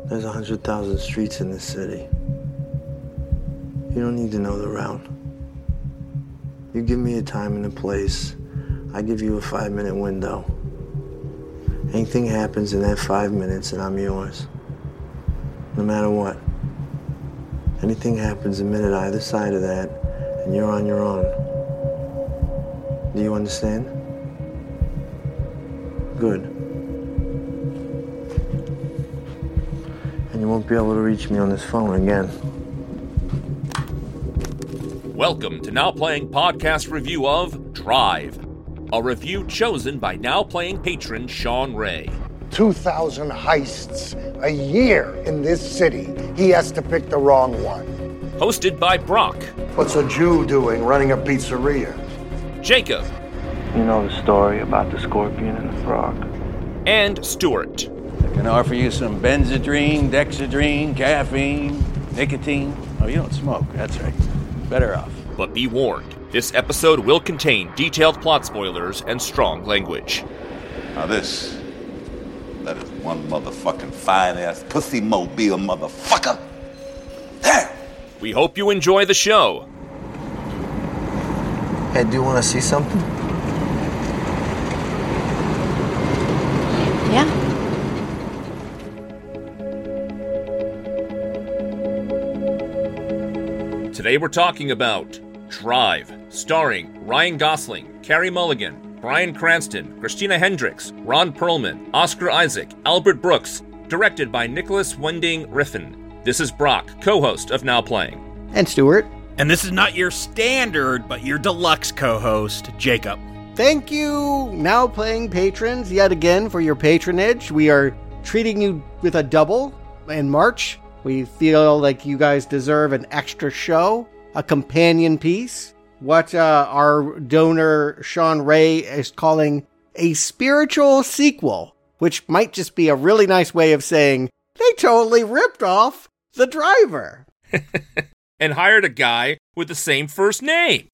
There's 100,000 streets in this city. You don't need to know the route. You give me a time and a place, I give you a 5-minute window. Anything happens in that 5 minutes and I'm yours. No matter what. Anything happens a minute either side of that and you're on your own. Do you understand? Good. And you won't be able to reach me on this phone again. Welcome to Now Playing Podcast review of Drive, a review chosen by Now Playing patron Sean Ray. 2,000 heists a year in this city. He has to pick the wrong one. Hosted by Brock. What's a Jew doing running a pizzeria? Jacob. You know the story about the scorpion and the frog. And Stuart. I can offer you some Benzedrine, Dexedrine, caffeine, nicotine. Oh, you don't smoke. That's right. Better off. But be warned, this episode will contain detailed plot spoilers and strong language. Now that is one motherfucking fine-ass pussy-mobile motherfucker. There! We hope you enjoy the show. Hey, do you want to see something? Yeah. Today we're talking about Drive, starring Ryan Gosling, Carey Mulligan, Bryan Cranston, Christina Hendricks, Ron Perlman, Oscar Isaac, Albert Brooks, directed by Nicholas Winding Refn. This is Brock, co-host of Now Playing. And Stuart. And this is not your standard, but your deluxe co-host, Jacob. Thank you, Now Playing patrons, yet again for your patronage. We are treating you with a double in March. We feel like you guys deserve an extra show, a companion piece, what our donor Sean Ray is calling a spiritual sequel, which might just be a really nice way of saying they totally ripped off The Driver. And hired a guy with the same first name.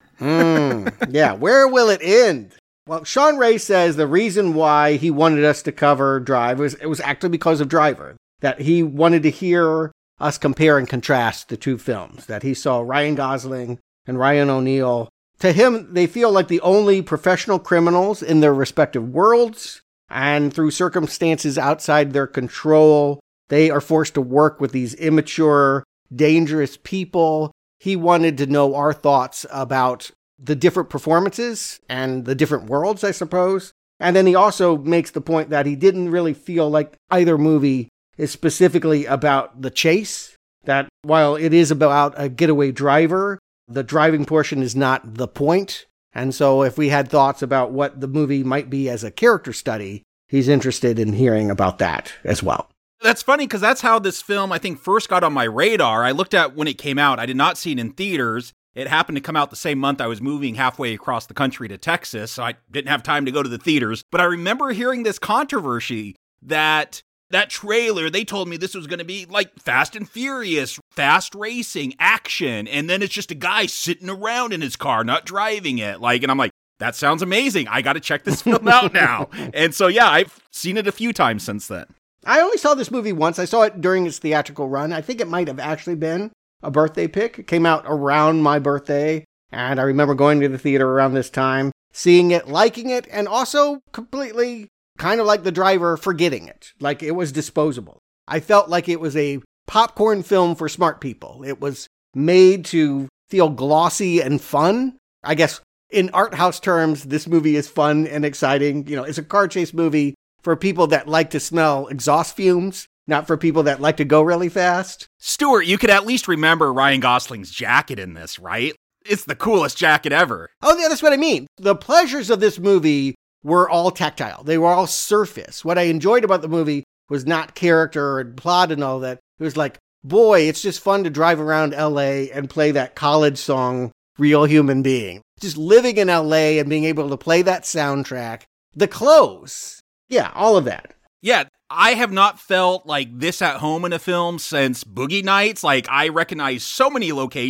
Yeah, where will it end? Well, Sean Ray says the reason why he wanted us to cover Drive was actually because of Driver, that he wanted to hear us compare and contrast the two films, that he saw Ryan Gosling and Ryan O'Neal. To him, they feel like the only professional criminals in their respective worlds, and through circumstances outside their control, they are forced to work with these immature, dangerous people. He wanted to know our thoughts about the different performances and the different worlds, I suppose. And then he also makes the point that he didn't really feel like either movie is specifically about the chase, that while it is about a getaway driver, the driving portion is not the point. And so if we had thoughts about what the movie might be as a character study, he's interested in hearing about that as well. That's funny because that's how this film, I think, first got on my radar. I looked at when it came out. I did not see it in theaters. It happened to come out the same month I was moving halfway across the country to Texas, so I didn't have time to go to the theaters. But I remember hearing this controversy that trailer, they told me this was going to be like Fast and Furious, fast racing, action, and then it's just a guy sitting around in his car, not driving it. And I'm like, that sounds amazing. I got to check this film out now. And so, yeah, I've seen it a few times since then. I only saw this movie once. I saw it during its theatrical run. I think it might have actually been a birthday pick. It came out around my birthday, and I remember going to the theater around this time, seeing it, liking it, and also completely kind of like The Driver, forgetting it. Like it was disposable. I felt like it was a popcorn film for smart people. It was made to feel glossy and fun. I guess in art house terms, this movie is fun and exciting. You know, it's a car chase movie for people that like to smell exhaust fumes, not for people that like to go really fast. Stuart, you could at least remember Ryan Gosling's jacket in this, right? It's the coolest jacket ever. Oh, yeah, that's what I mean. The pleasures of this movie were all tactile. They were all surface. What I enjoyed about the movie was not character and plot and all that. It was like, boy, it's just fun to drive around LA and play that college song, Real Human Being. Just living in LA and being able to play that soundtrack. The clothes. Yeah, all of that. Yeah, I have not felt like this at home in a film since Boogie Nights. Like, I recognize so many locations.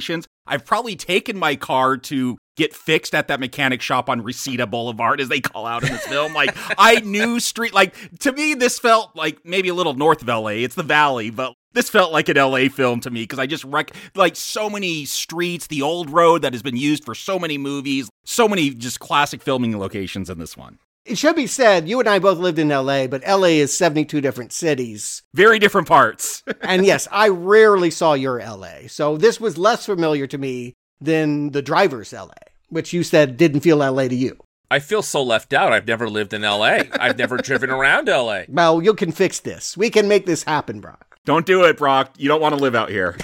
I've probably taken my car to get fixed at that mechanic shop on Reseda Boulevard, as they call out in this film. Like, I knew to me, this felt like maybe a little north of LA. It's the Valley, but this felt like an LA film to me because I just so many streets, the old road that has been used for so many movies, so many just classic filming locations in this one. It should be said, you and I both lived in LA, but LA is 72 different cities. Very different parts. And yes, I rarely saw your LA. So this was less familiar to me than the driver's LA, which you said didn't feel LA to you. I feel so left out. I've never lived in LA. I've never driven around LA. Well, you can fix this. We can make this happen, Brock. Don't do it, Brock. You don't want to live out here.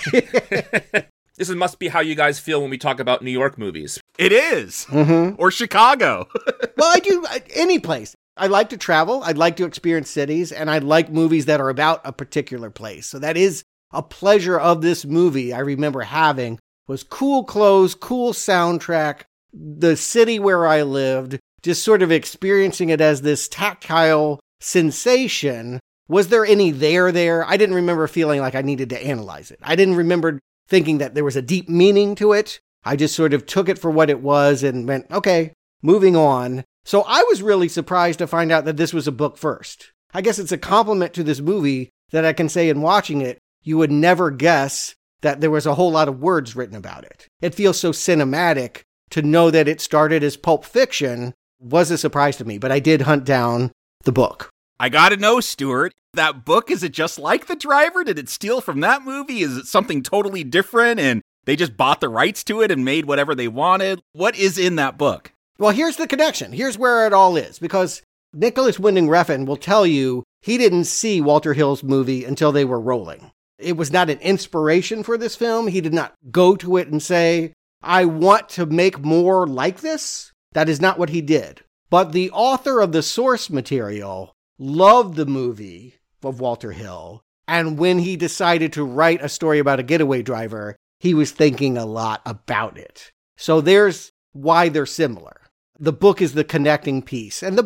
This must be how you guys feel when we talk about New York movies. It is. Mm-hmm. Or Chicago. Well, I do any place. I like to travel. I'd like to experience cities, and I like movies that are about a particular place. So that is a pleasure of this movie I remember having was cool clothes, cool soundtrack, the city where I lived, just sort of experiencing it as this tactile sensation. Was there any there? I didn't remember feeling like I needed to analyze it. I didn't remember thinking that there was a deep meaning to it. I just sort of took it for what it was and went, okay, moving on. So I was really surprised to find out that this was a book first. I guess it's a compliment to this movie that I can say in watching it, you would never guess that there was a whole lot of words written about it. It feels so cinematic. To know that it started as Pulp Fiction was a surprise to me, but I did hunt down the book. I gotta know, Stuart, that book, is it just like The Driver? Did it steal from that movie? Is it something totally different and they just bought the rights to it and made whatever they wanted? What is in that book? Well, here's the connection. Here's where it all is, because Nicholas Winding Refn will tell you he didn't see Walter Hill's movie until they were rolling. It was not an inspiration for this film. He did not go to it and say, I want to make more like this. That is not what he did. But the author of the source material loved the movie of Walter Hill. And when he decided to write a story about a getaway driver, he was thinking a lot about it. So there's why they're similar. The book is the connecting piece. And the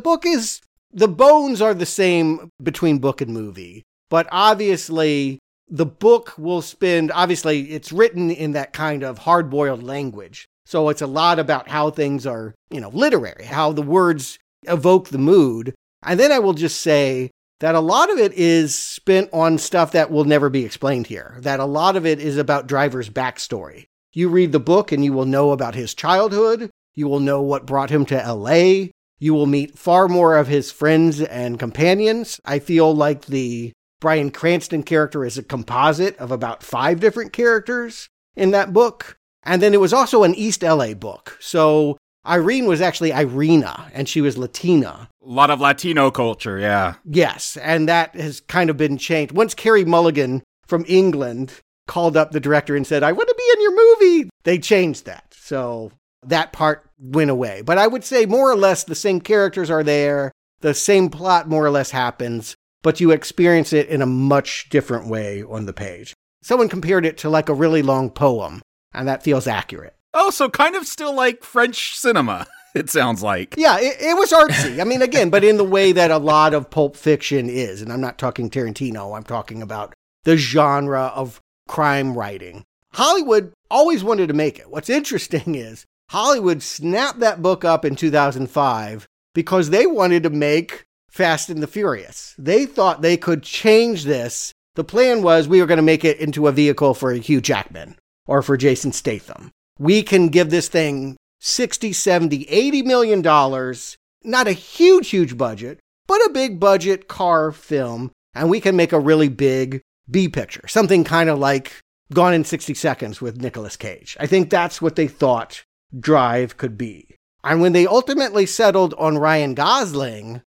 bones are the same between book and movie. But obviously, the book obviously it's written in that kind of hard-boiled language. So it's a lot about how things are, literary, how the words evoke the mood. And then I will just say that a lot of it is spent on stuff that will never be explained here. That a lot of it is about Driver's backstory. You read the book and you will know about his childhood. You will know what brought him to LA. You will meet far more of his friends and companions. I feel like the Bryan Cranston character is a composite of about 5 different characters in that book. And then it was also an East LA book. So Irene was actually Irina, and she was Latina. A lot of Latino culture, yeah. Yes, and that has kind of been changed. Once Carey Mulligan from England called up the director and said, I want to be in your movie, they changed that. So that part went away. But I would say more or less the same characters are there. The same plot more or less happens, but you experience it in a much different way on the page. Someone compared it to like a really long poem, and that feels accurate. Oh, so kind of still like French cinema, it sounds like. Yeah, it was artsy. I mean, again, but in the way that a lot of Pulp Fiction is. And I'm not talking Tarantino. I'm talking about the genre of crime writing. Hollywood always wanted to make it. What's interesting is Hollywood snapped that book up in 2005 because they wanted to make Fast and the Furious. They thought they could change this. The plan was we were going to make it into a vehicle for Hugh Jackman or for Jason Statham. We can give this thing $60, $70, $80 million. Not a huge budget, but a big budget car film. And we can make a really big B picture. Something kind of like Gone in 60 Seconds with Nicolas Cage. I think that's what they thought Drive could be. And when they ultimately settled on Ryan Gosling,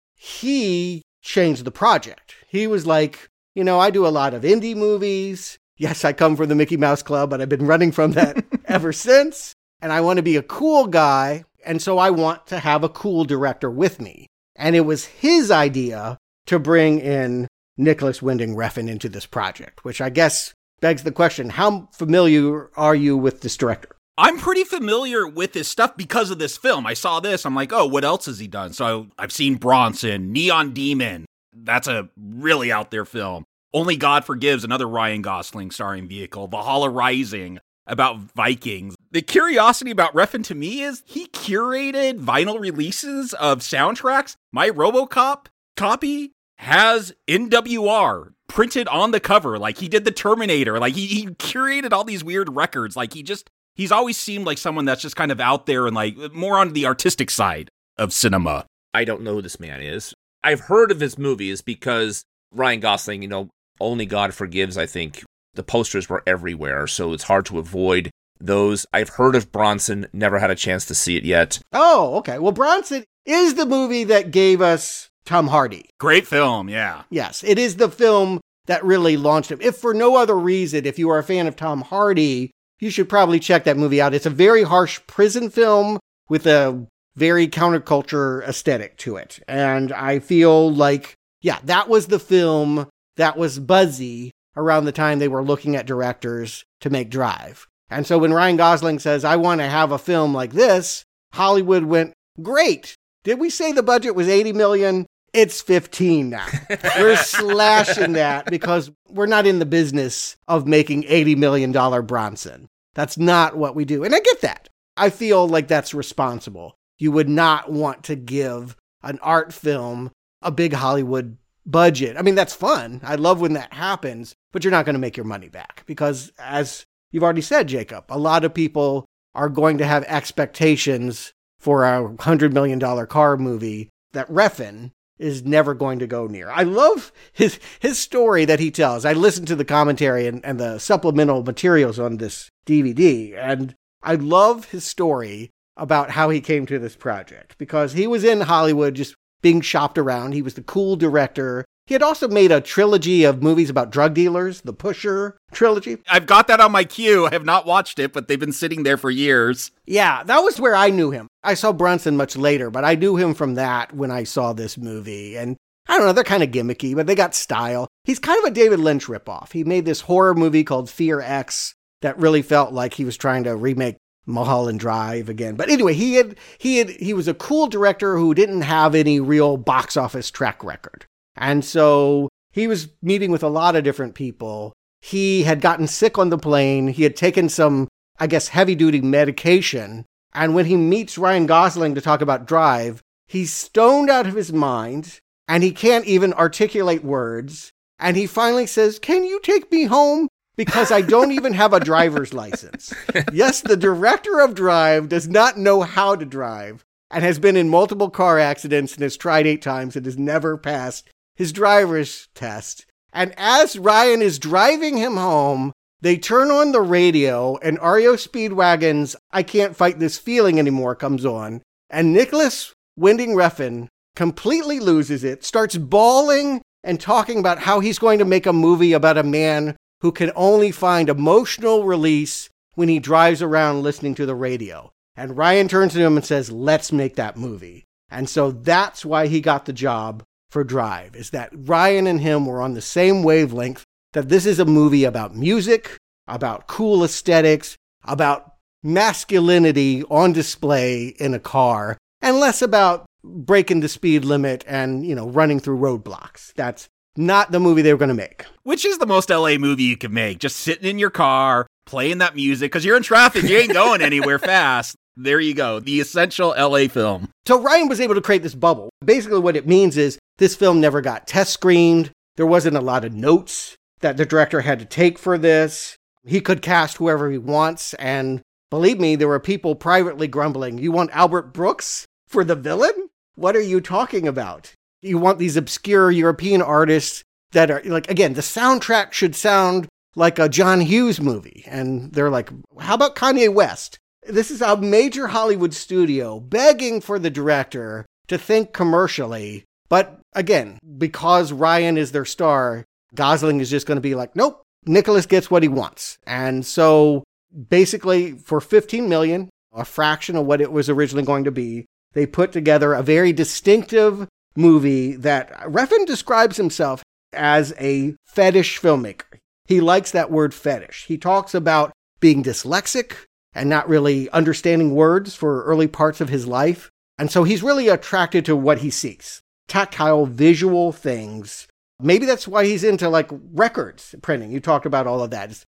he changed the project. He was like, I do a lot of indie movies. Yes, I come from the Mickey Mouse Club, but I've been running from that ever since. And I want to be a cool guy. And so I want to have a cool director with me. And it was his idea to bring in Nicholas Winding Refn into this project, which I guess begs the question, how familiar are you with this director? I'm pretty familiar with his stuff because of this film. I saw this. I'm like, oh, what else has he done? So I've seen Bronson, Neon Demon. That's a really out there film. Only God Forgives, another Ryan Gosling starring vehicle. Valhalla Rising. about Vikings. The curiosity about Refn to me is he curated vinyl releases of soundtracks. My RoboCop copy has NWR printed on the cover. Like, he did the Terminator. Like, he curated all these weird records. Like, he's always seemed like someone that's just kind of out there and like more on the artistic side of cinema. I don't know who this man is. I've heard of his movies because Ryan Gosling, Only God Forgives, I think the posters were everywhere, so it's hard to avoid those. I've heard of Bronson, never had a chance to see it yet. Oh, okay. Well, Bronson is the movie that gave us Tom Hardy. Great film, yeah. Yes, it is the film that really launched him. If for no other reason, if you are a fan of Tom Hardy, you should probably check that movie out. It's a very harsh prison film with a very counterculture aesthetic to it. And I feel like, that was the film that was buzzy around the time they were looking at directors to make Drive. And so when Ryan Gosling says, I want to have a film like this, Hollywood went, great. Did we say the budget was $80 million? It's 15 now. We're slashing that because we're not in the business of making $80 million Bronson. That's not what we do. And I get that. I feel like that's responsible. You would not want to give an art film a big Hollywood budget. I mean, that's fun. I love when that happens, but you're not going to make your money back because, as you've already said, Jacob, a lot of people are going to have expectations for a $100 million car movie that Refn is never going to go near. I love his story that he tells. I listened to the commentary and the supplemental materials on this DVD, and I love his story about how he came to this project because he was in Hollywood just being shopped around. He was the cool director. He had also made a trilogy of movies about drug dealers, the Pusher trilogy. I've got that on my queue. I have not watched it, but they've been sitting there for years. Yeah, that was where I knew him. I saw Bronson much later, but I knew him from that when I saw this movie. And I don't know, they're kind of gimmicky, but they got style. He's kind of a David Lynch ripoff. He made this horror movie called Fear X that really felt like he was trying to remake Mulholland Drive again. But anyway, he was a cool director who didn't have any real box office track record. And so he was meeting with a lot of different people. He had gotten sick on the plane. He had taken some, I guess, heavy-duty medication. And when he meets Ryan Gosling to talk about Drive, he's stoned out of his mind, and he can't even articulate words. And he finally says, "Can you take me home? Because I don't even have a driver's license." Yes, the director of Drive does not know how to drive and has been in multiple car accidents and has tried 8 times and has never passed his driver's test. And as Ryan is driving him home, they turn on the radio and REO Speedwagon's I Can't Fight This Feeling Anymore comes on. And Nicholas Winding Refn completely loses it, starts bawling and talking about how he's going to make a movie about a man who can only find emotional release when he drives around listening to the radio. And Ryan turns to him and says, let's make that movie. And so that's why he got the job for Drive, is that Ryan and him were on the same wavelength, that this is a movie about music, about cool aesthetics, about masculinity on display in a car, and less about breaking the speed limit and, running through roadblocks. That's not the movie they were going to make. Which is the most LA movie you can make. Just sitting in your car, playing that music, because you're in traffic, you ain't going anywhere fast. There you go. The essential LA film. So Ryan was able to create this bubble. Basically what it means is this film never got test screened. There wasn't a lot of notes that the director had to take for this. He could cast whoever he wants. And believe me, there were people privately grumbling, "You want Albert Brooks for the villain? What are you talking about? You want these obscure European artists that are like, again, the soundtrack should sound like a John Hughes movie." And they're like, how about Kanye West? This is a major Hollywood studio begging for the director to think commercially. But again, because Ryan is their star, Gosling is just going to be like, nope, Nicholas gets what he wants. And so basically for $15 million, a fraction of what it was originally going to be, they put together a very distinctive movie that Refn describes himself as a fetish filmmaker. He likes that word fetish. He talks about being dyslexic and not really understanding words for early parts of his life. And so he's really attracted to what he sees. Tactile, visual things. Maybe that's why he's into like records printing. You talked about all of that. It's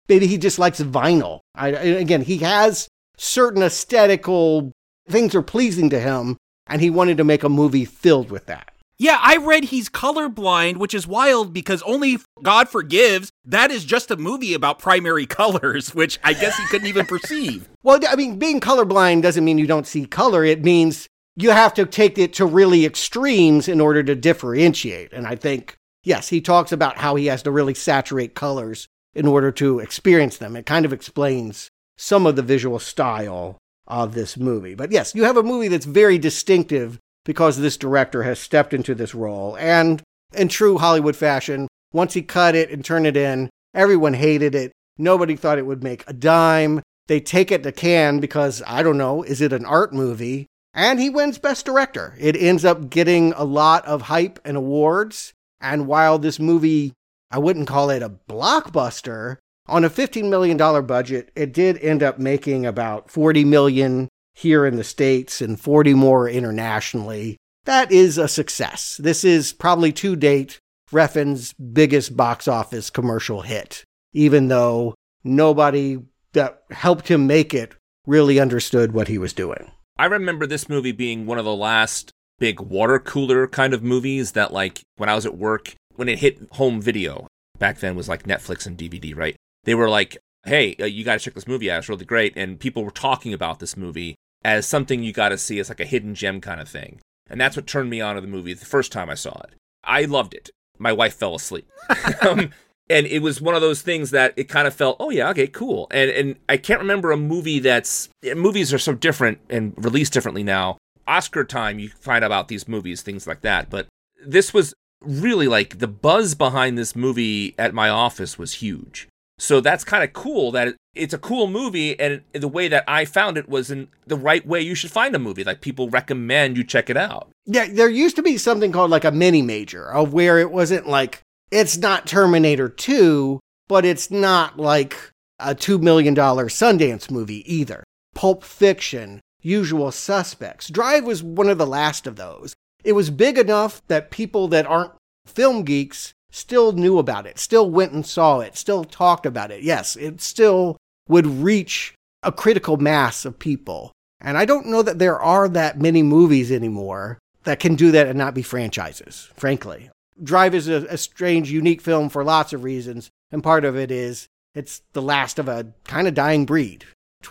maybe he just likes vinyl. Again, he has certain aesthetical things are pleasing to him, and he wanted to make a movie filled with that. Yeah, I read he's colorblind, which is wild because only God Forgives, that is just a movie about primary colors, which I guess he couldn't even perceive. Well, I mean, being colorblind doesn't mean you don't see color. It means you have to take it to really extremes in order to differentiate. And I think, yes, he talks about how he has to really saturate colors in order to experience them. It kind of explains some of the visual style of this movie. But yes, you have a movie that's very distinctive because this director has stepped into this role. And in true Hollywood fashion, once he cut it and turned it in, everyone hated it. Nobody thought it would make a dime. They take it to Cannes because, I don't know, is it an art movie? And he wins Best Director. It ends up getting a lot of hype and awards. And while this movie, I wouldn't call it a blockbuster, on a $15 million budget, it did end up making about $40 million here in the States and 40 more internationally. That is a success. This is probably to date Refn's biggest box office commercial hit, even though nobody that helped him make it really understood what he was doing. I remember this movie being one of the last big water cooler kind of movies that, like, when I was at work, when it hit home video, back then was like Netflix and DVD, right? They were like, hey, you got to check this movie out. It's really great. And people were talking about this movie as something you got to see as like a hidden gem kind of thing. And that's what turned me on to the movie the first time I saw it. I loved it. My wife fell asleep. And it was one of those things that it kind of felt, oh yeah, okay, cool. And I can't remember a movie movies are so different and released differently now. Oscar time, you find out about these movies, things like that. But this was really like the buzz behind this movie at my office was huge. So that's kind of cool that it's a cool movie, and the way that I found it was in the right way you should find a movie. Like, people recommend you check it out. Yeah, there used to be something called like a mini major, of where it wasn't like, it's not Terminator 2, but it's not like a $2 million Sundance movie either. Pulp Fiction, Usual Suspects. Drive was one of the last of those. It was big enough that people that aren't film geeks still knew about it, still went and saw it, still talked about it. Yes, it still would reach a critical mass of people. And I don't know that there are that many movies anymore that can do that and not be franchises, frankly. Drive is a strange, unique film for lots of reasons. And part of it is it's the last of a kind of dying breed.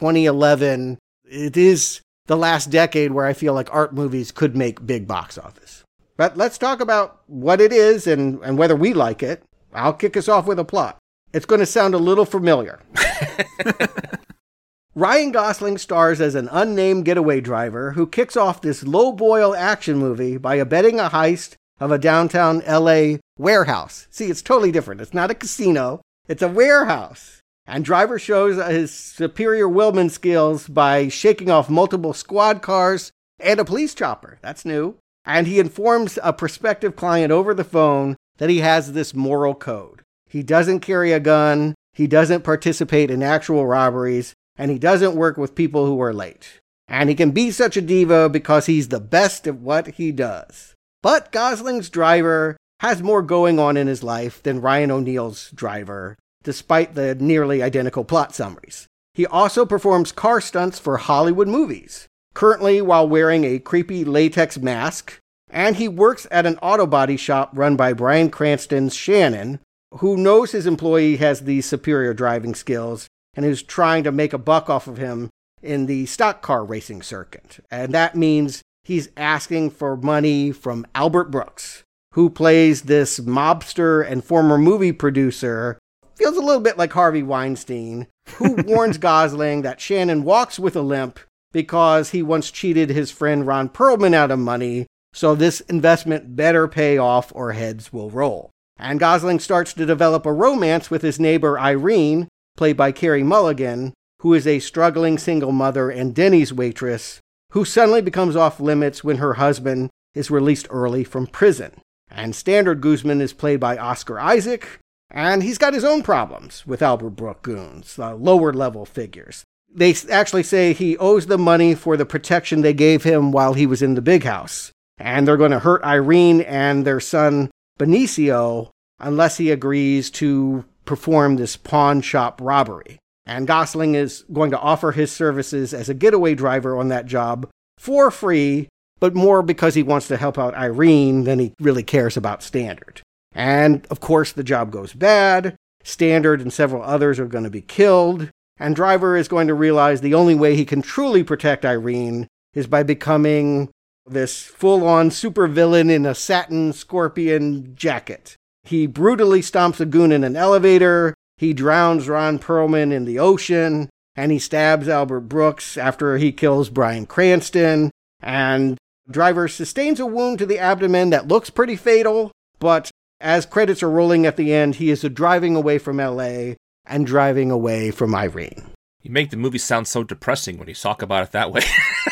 2011, it is the last decade where I feel like art movies could make big box office. But let's talk about what it is and whether we like it. I'll kick us off with a plot. It's going to sound a little familiar. Ryan Gosling stars as an unnamed getaway driver who kicks off this low-boil action movie by abetting a heist of a downtown LA warehouse. See, it's totally different. It's not a casino. It's a warehouse. And Driver shows his superior wheelman skills by shaking off multiple squad cars and a police chopper. That's new. And he informs a prospective client over the phone that he has this moral code. He doesn't carry a gun, he doesn't participate in actual robberies, and he doesn't work with people who are late. And he can be such a diva because he's the best at what he does. But Gosling's Driver has more going on in his life than Ryan O'Neal's Driver, despite the nearly identical plot summaries. He also performs car stunts for Hollywood movies, currently while wearing a creepy latex mask, and he works at an auto body shop run by Bryan Cranston's Shannon, who knows his employee has these superior driving skills and is trying to make a buck off of him in the stock car racing circuit. And that means he's asking for money from Albert Brooks, who plays this mobster and former movie producer, feels a little bit like Harvey Weinstein, who warns Gosling that Shannon walks with a limp because he once cheated his friend Ron Perlman out of money, so this investment better pay off or heads will roll. And Gosling starts to develop a romance with his neighbor Irene, played by Carey Mulligan, who is a struggling single mother and Denny's waitress, who suddenly becomes off limits when her husband is released early from prison. And Standard Guzman is played by Oscar Isaac, and he's got his own problems with Albert Brooks goons, lower level figures. They actually say he owes them money for the protection they gave him while he was in the big house. And they're going to hurt Irene and their son Benicio unless he agrees to perform this pawn shop robbery. And Gosling is going to offer his services as a getaway driver on that job for free, but more because he wants to help out Irene than he really cares about Standard. And, of course, the job goes bad. Standard and several others are going to be killed. And Driver is going to realize the only way he can truly protect Irene is by becoming this full-on supervillain in a satin scorpion jacket. He brutally stomps a goon in an elevator, he drowns Ron Perlman in the ocean, and he stabs Albert Brooks after he kills Bryan Cranston. And Driver sustains a wound to the abdomen that looks pretty fatal, but as credits are rolling at the end, he is driving away from L.A. and driving away from Irene. You make the movie sound so depressing when you talk about it that way.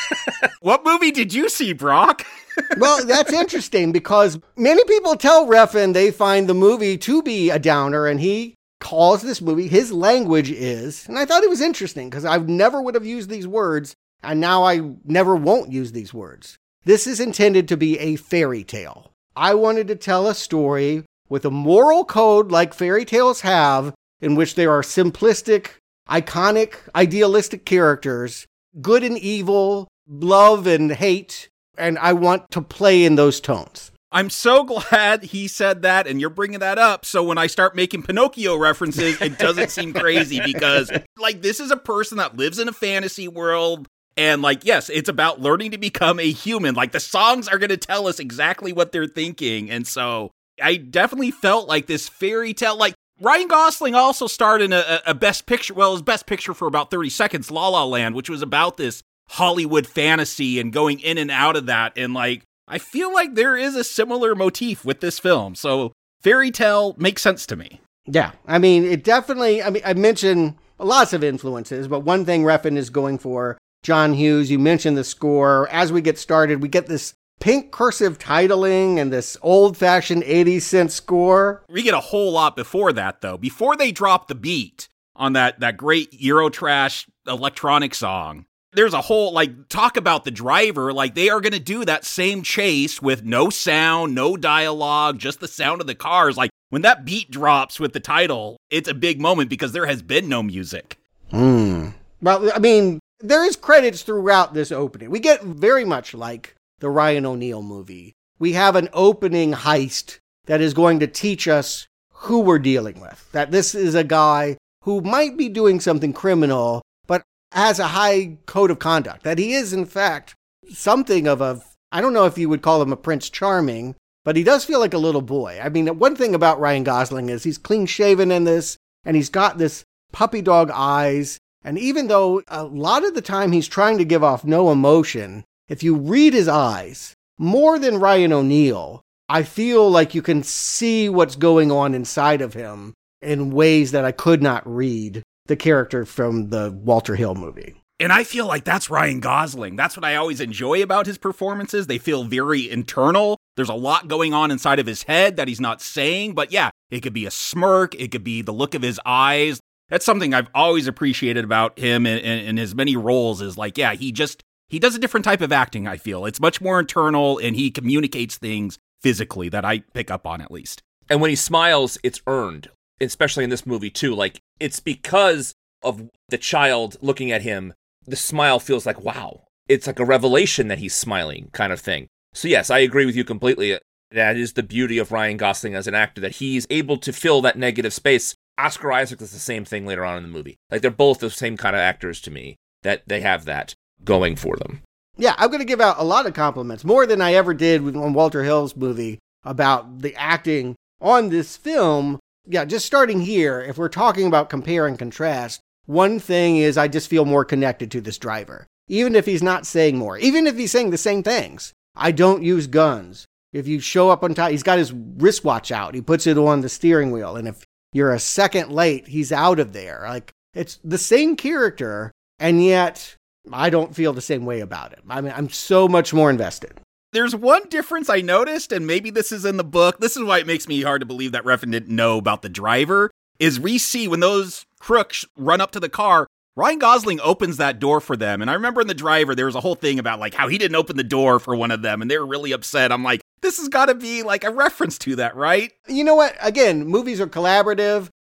What movie did you see, Brock? Well, that's interesting because many people tell Refn they find the movie to be a downer, and he calls this movie, his language is, and I thought it was interesting because I never would have used these words, and now I never won't use these words. This is intended to be a fairy tale. I wanted to tell a story with a moral code like fairy tales have, in which there are simplistic, iconic, idealistic characters, good and evil, love and hate, and I want to play in those tones. I'm so glad he said that, and you're bringing that up, so when I start making Pinocchio references, it doesn't seem crazy, because, like, this is a person that lives in a fantasy world, and, like, yes, it's about learning to become a human. Like, the songs are going to tell us exactly what they're thinking, and so I definitely felt like this fairy tale, like, Ryan Gosling also starred in a Best Picture, well, his Best Picture for about 30 seconds, La La Land, which was about this Hollywood fantasy and going in and out of that, and, like, I feel like there is a similar motif with this film, so fairy tale makes sense to me. Yeah, I mean, it definitely, I mentioned lots of influences, but one thing Refn is going for, John Hughes, you mentioned the score. As we get started, we get this pink cursive titling and this old-fashioned 80-cent score. We get a whole lot before that, though. Before they drop the beat on that great Eurotrash electronic song, there's a whole, like, talk about the driver, like, they are going to do that same chase with no sound, no dialogue, just the sound of the cars. Like, when that beat drops with the title, it's a big moment because there has been no music. Well, I mean, there is credits throughout this opening. We get very much like the Ryan O'Neal movie. We have an opening heist that is going to teach us who we're dealing with. That this is a guy who might be doing something criminal, but has a high code of conduct. That he is, in fact, something of a, I don't know if you would call him a Prince Charming, but he does feel like a little boy. I mean, one thing about Ryan Gosling is he's clean shaven in this, and he's got this puppy dog eyes. And even though a lot of the time he's trying to give off no emotion, if you read his eyes, more than Ryan O'Neal, I feel like you can see what's going on inside of him in ways that I could not read the character from the Walter Hill movie. And I feel like that's Ryan Gosling. That's what I always enjoy about his performances. They feel very internal. There's a lot going on inside of his head that he's not saying. But yeah, it could be a smirk. It could be the look of his eyes. That's something I've always appreciated about him in his many roles is like, yeah, he does a different type of acting, I feel. It's much more internal, and he communicates things physically that I pick up on, at least. And when he smiles, it's earned, especially in this movie, too. Like, it's because of the child looking at him, the smile feels like, wow. It's like a revelation that he's smiling kind of thing. So yes, I agree with you completely. That is the beauty of Ryan Gosling as an actor, that he's able to fill that negative space. Oscar Isaac does the same thing later on in the movie. Like, they're both the same kind of actors to me, that they have that going for them. Yeah, I'm going to give out a lot of compliments, more than I ever did on Walter Hill's movie about the acting on this film. Yeah, just starting here, if we're talking about compare and contrast, one thing is I just feel more connected to this driver. Even if he's not saying more, even if he's saying the same things. I don't use guns. If you show up on time, he's got his wristwatch out. He puts it on the steering wheel. And if you're a second late, he's out of there. Like, it's the same character, and yet I don't feel the same way about it. I mean, I'm so much more invested. There's one difference I noticed, and maybe this is in the book. This is why it makes me hard to believe that Refn didn't know about the driver, is we see when those crooks run up to the car, Ryan Gosling opens that door for them. And I remember in The Driver, there was a whole thing about like how he didn't open the door for one of them, and they were really upset. I'm like, this has got to be like a reference to that, right? You know what? Again, movies are collaborative.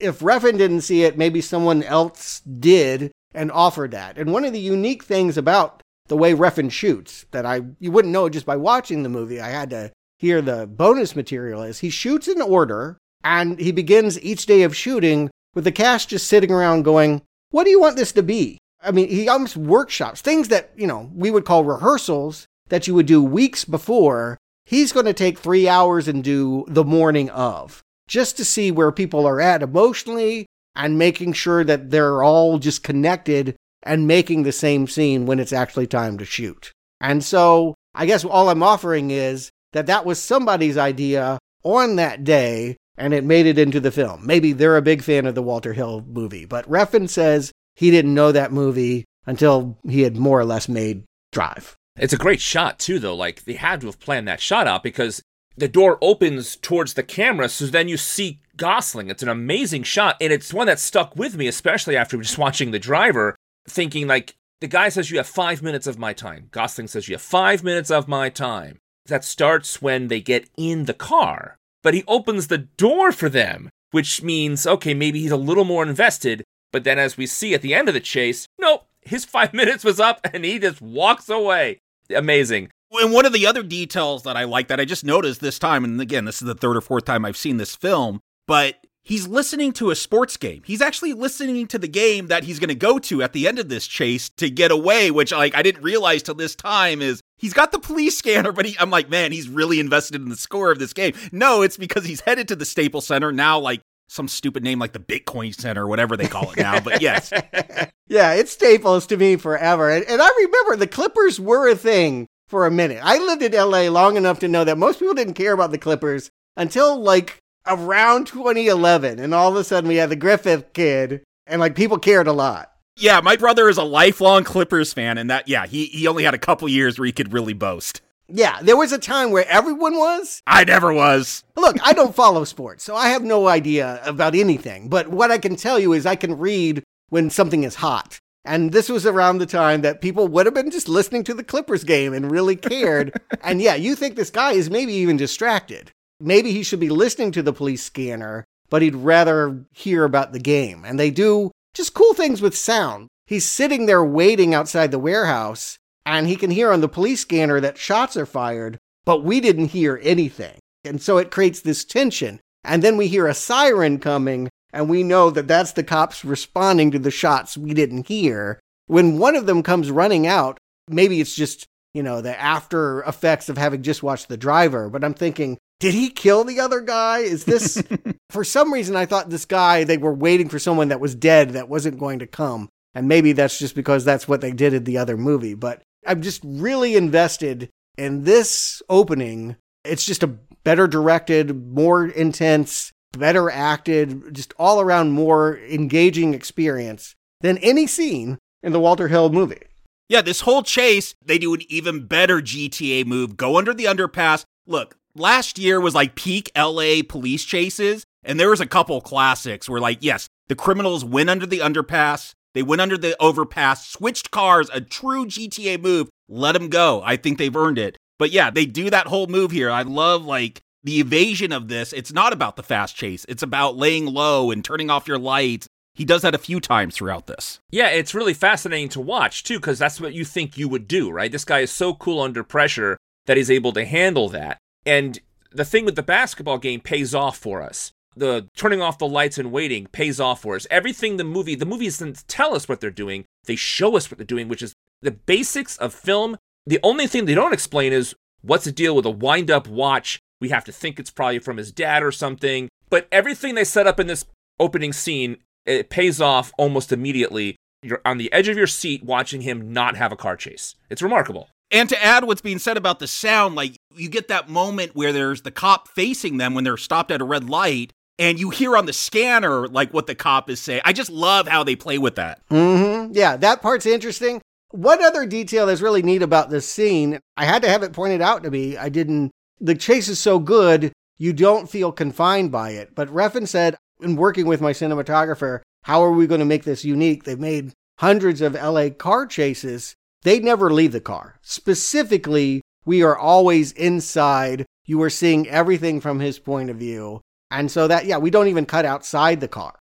if Refn didn't see it, maybe someone else did and offered that. And one of the unique things about the way Refn shoots that you wouldn't know just by watching the movie, I had to hear the bonus material, is he shoots in order and he begins each day of shooting with the cast just sitting around going, what do you want this to be? I mean, he almost workshops things that, we would call rehearsals that you would do weeks before. He's going to take 3 hours and do the morning of, just to see where people are at emotionally and making sure that they're all just connected and making the same scene when it's actually time to shoot. And so I guess all I'm offering is that was somebody's idea on that day, and it made it into the film. Maybe they're a big fan of the Walter Hill movie, but Refn says he didn't know that movie until he had more or less made Drive. It's a great shot, too, though. Like, they had to have planned that shot out because the door opens towards the camera, so then you see Gosling. It's an amazing shot, and it's one that stuck with me, especially after just watching The Driver, thinking, like, the guy says you have 5 minutes of my time. Gosling says you have 5 minutes of my time. That starts when they get in the car. But he opens the door for them, which means, okay, maybe he's a little more invested. But then as we see at the end of the chase, nope, his 5 minutes was up and he just walks away. Amazing. And one of the other details that I like that I just noticed this time, and again, this is the third or fourth time I've seen this film, but he's listening to a sports game. He's actually listening to the game that he's going to go to at the end of this chase to get away, which I didn't realize till this time is he's got the police scanner, but I'm like, man, he's really invested in the score of this game. No, it's because he's headed to the Staples Center now, like some stupid name like the Bitcoin Center, whatever they call it now, but yes. Yeah, it's Staples to me forever. And I remember the Clippers were a thing for a minute. I lived in LA long enough to know that most people didn't care about the Clippers until like around 2011. And all of a sudden we had the Griffith kid and like people cared a lot. Yeah, my brother is a lifelong Clippers fan, and that, yeah, he only had a couple years where he could really boast. Yeah, there was a time where everyone was. I never was. Look, I don't follow sports, so I have no idea about anything. But what I can tell you is I can read when something is hot. And this was around the time that people would have been just listening to the Clippers game and really cared. And yeah, you think this guy is maybe even distracted. Maybe he should be listening to the police scanner, but he'd rather hear about the game. And they do just cool things with sound. He's sitting there waiting outside the warehouse, and he can hear on the police scanner that shots are fired, but we didn't hear anything. And so it creates this tension. And then we hear a siren coming, and we know that that's the cops responding to the shots we didn't hear. When one of them comes running out, maybe it's just, the after effects of having just watched The Driver, but I'm thinking, did he kill the other guy? Is this, for some reason I thought this guy, they were waiting for someone that was dead that wasn't going to come. And maybe that's just because that's what they did in the other movie, but I'm just really invested in this opening. It's just a better directed, more intense, better acted, just all around more engaging experience than any scene in the Walter Hill movie. Yeah, this whole chase, they do an even better GTA move. Go under the underpass. Look, last year was like peak LA police chases, and there was a couple classics where yes, the criminals went under the underpass. They went under the overpass, switched cars, a true GTA move, let them go. I think they've earned it. But yeah, they do that whole move here. I love the evasion of this. It's not about the fast chase. It's about laying low and turning off your lights. He does that a few times throughout this. Yeah, it's really fascinating to watch too, because that's what you think you would do, right? This guy is so cool under pressure that he's able to handle that. And the thing with the basketball game pays off for us. The turning off the lights and waiting pays off for us. Everything the movie doesn't tell us what they're doing. They show us what they're doing, which is the basics of film. The only thing they don't explain is what's the deal with a wind-up watch. We have to think it's probably from his dad or something. But everything they set up in this opening scene, it pays off almost immediately. You're on the edge of your seat watching him not have a car chase. It's remarkable. And to add what's being said about the sound, you get that moment where there's the cop facing them when they're stopped at a red light, and you hear on the scanner, what the cop is saying. I just love how they play with that. Mm-hmm. Yeah, that part's interesting. One other detail that's really neat about this scene, I had to have it pointed out to me. The chase is so good, you don't feel confined by it. But Refn said, in working with my cinematographer, how are we going to make this unique? They've made hundreds of LA car chases. They never leave the car. Specifically, we are always inside. You are seeing everything from his point of view. And so we don't even cut outside the car.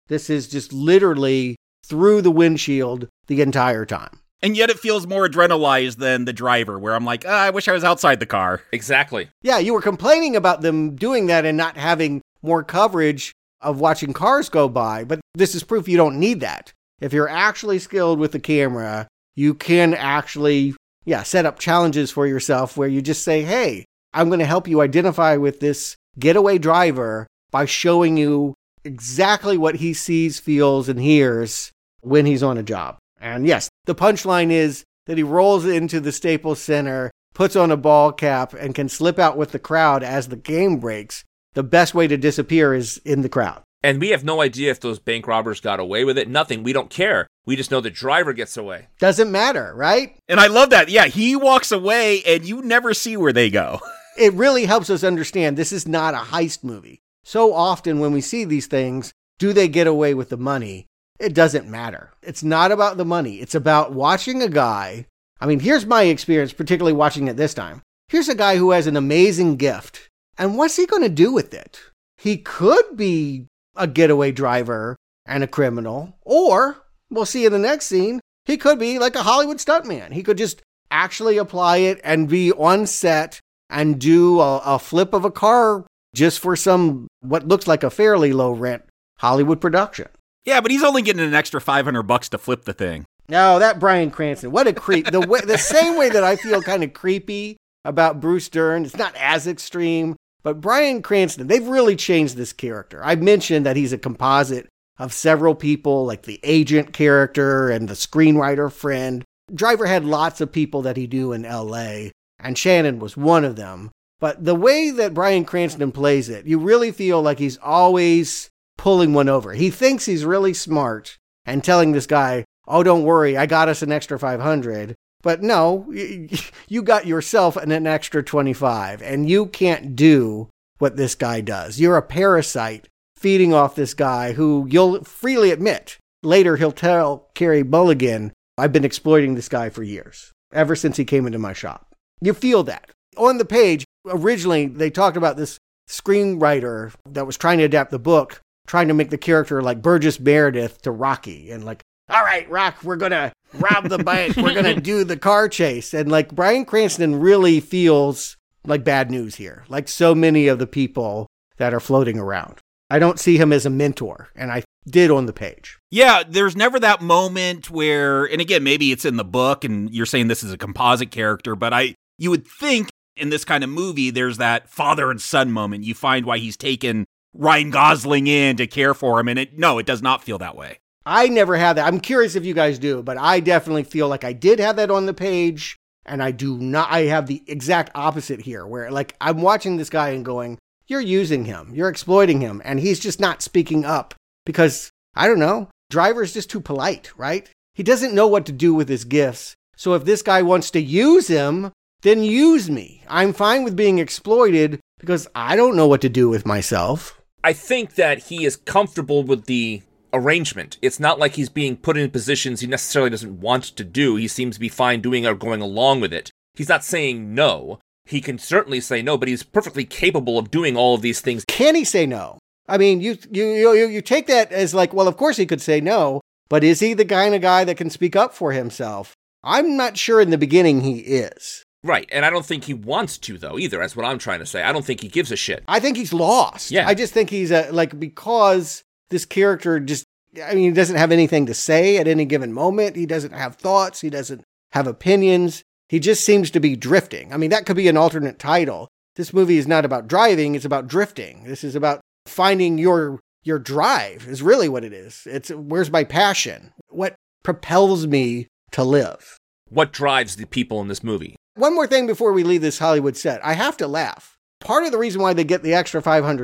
This is just literally through the windshield the entire time. And yet it feels more adrenalized than The Driver, where I'm like, I wish I was outside the car. Exactly. Yeah, you were complaining about them doing that and not having more coverage of watching cars go by, but this is proof you don't need that. If you're actually skilled with the camera, you can actually, set up challenges for yourself where you just say, hey, I'm going to help you identify with this getaway driver by showing you exactly what he sees, feels, and hears when he's on a job. And yes, the punchline is that he rolls into the Staples Center, puts on a ball cap, and can slip out with the crowd as the game breaks. The best way to disappear is in the crowd. And we have no idea if those bank robbers got away with it. Nothing. We don't care. We just know the driver gets away. Doesn't matter, right? And I love that. Yeah, he walks away and you never see where they go. It really helps us understand this is not a heist movie. So often when we see these things, do they get away with the money? It doesn't matter. It's not about the money. It's about watching a guy. I mean, here's my experience, particularly watching it this time. Here's a guy who has an amazing gift. And what's he going to do with it? He could be a getaway driver and a criminal, or we'll see in the next scene, he could be like a Hollywood stuntman. He could just actually apply it and be on set and do a flip of a car just for some, what looks like a fairly low rent Hollywood production. Yeah, but he's only getting an extra $500 to flip the thing. No, that Bryan Cranston, what a creep. The same way that I feel kind of creepy about Bruce Dern, it's not as extreme, but Bryan Cranston, they've really changed this character. I mentioned that he's a composite of several people, like the agent character and the screenwriter friend. Driver had lots of people that he knew in L.A., and Shannon was one of them. But the way that Bryan Cranston plays it, you really feel like he's always pulling one over. He thinks he's really smart and telling this guy, oh, don't worry, I got us an extra 500. But no, you got yourself an extra 25, and you can't do what this guy does. You're a parasite feeding off this guy who you'll freely admit. Later, he'll tell Carey Mulligan, I've been exploiting this guy for years, ever since he came into my shop. You feel that. On the page, originally, they talked about this screenwriter that was trying to adapt the book, trying to make the character like Burgess Meredith to Rocky, and like, all right, Rock, we're going to rob the bank. We're going to do the car chase. And like Bryan Cranston really feels like bad news here, like so many of the people that are floating around. I don't see him as a mentor, and I did on the page. Yeah, there's never that moment where, and again, maybe it's in the book and you're saying this is a composite character, but you would think in this kind of movie, there's that father and son moment. You find why he's taken Ryan Gosling in to care for him, and it does not feel that way. I never had that. I'm curious if you guys do, but I definitely feel like I did have that on the page, and I do not. I have the exact opposite here, where like I'm watching this guy and going, you're using him, you're exploiting him, and he's just not speaking up because, I don't know, Driver's just too polite, right? He doesn't know what to do with his gifts. So if this guy wants to use him, then use me. I'm fine with being exploited because I don't know what to do with myself. I think that he is comfortable with the arrangement. It's not like he's being put in positions he necessarily doesn't want to do. He seems to be fine doing or going along with it. He's not saying no. He can certainly say no, but he's perfectly capable of doing all of these things. Can he say no? I mean, you take that as like, well, of course he could say no, but is he the kind of guy that can speak up for himself? I'm not sure in the beginning he is. Right, and I don't think he wants to, though, either. That's what I'm trying to say. I don't think he gives a shit. I think he's lost. Yeah. I just think he's because this character he doesn't have anything to say at any given moment. He doesn't have thoughts. He doesn't have opinions. He just seems to be drifting. I mean, that could be an alternate title. This movie is not about driving. It's about drifting. This is about finding your drive is really what it is. It's where's my passion? What propels me to live? What drives the people in this movie? One more thing before we leave this Hollywood set. I have to laugh. Part of the reason why they get the extra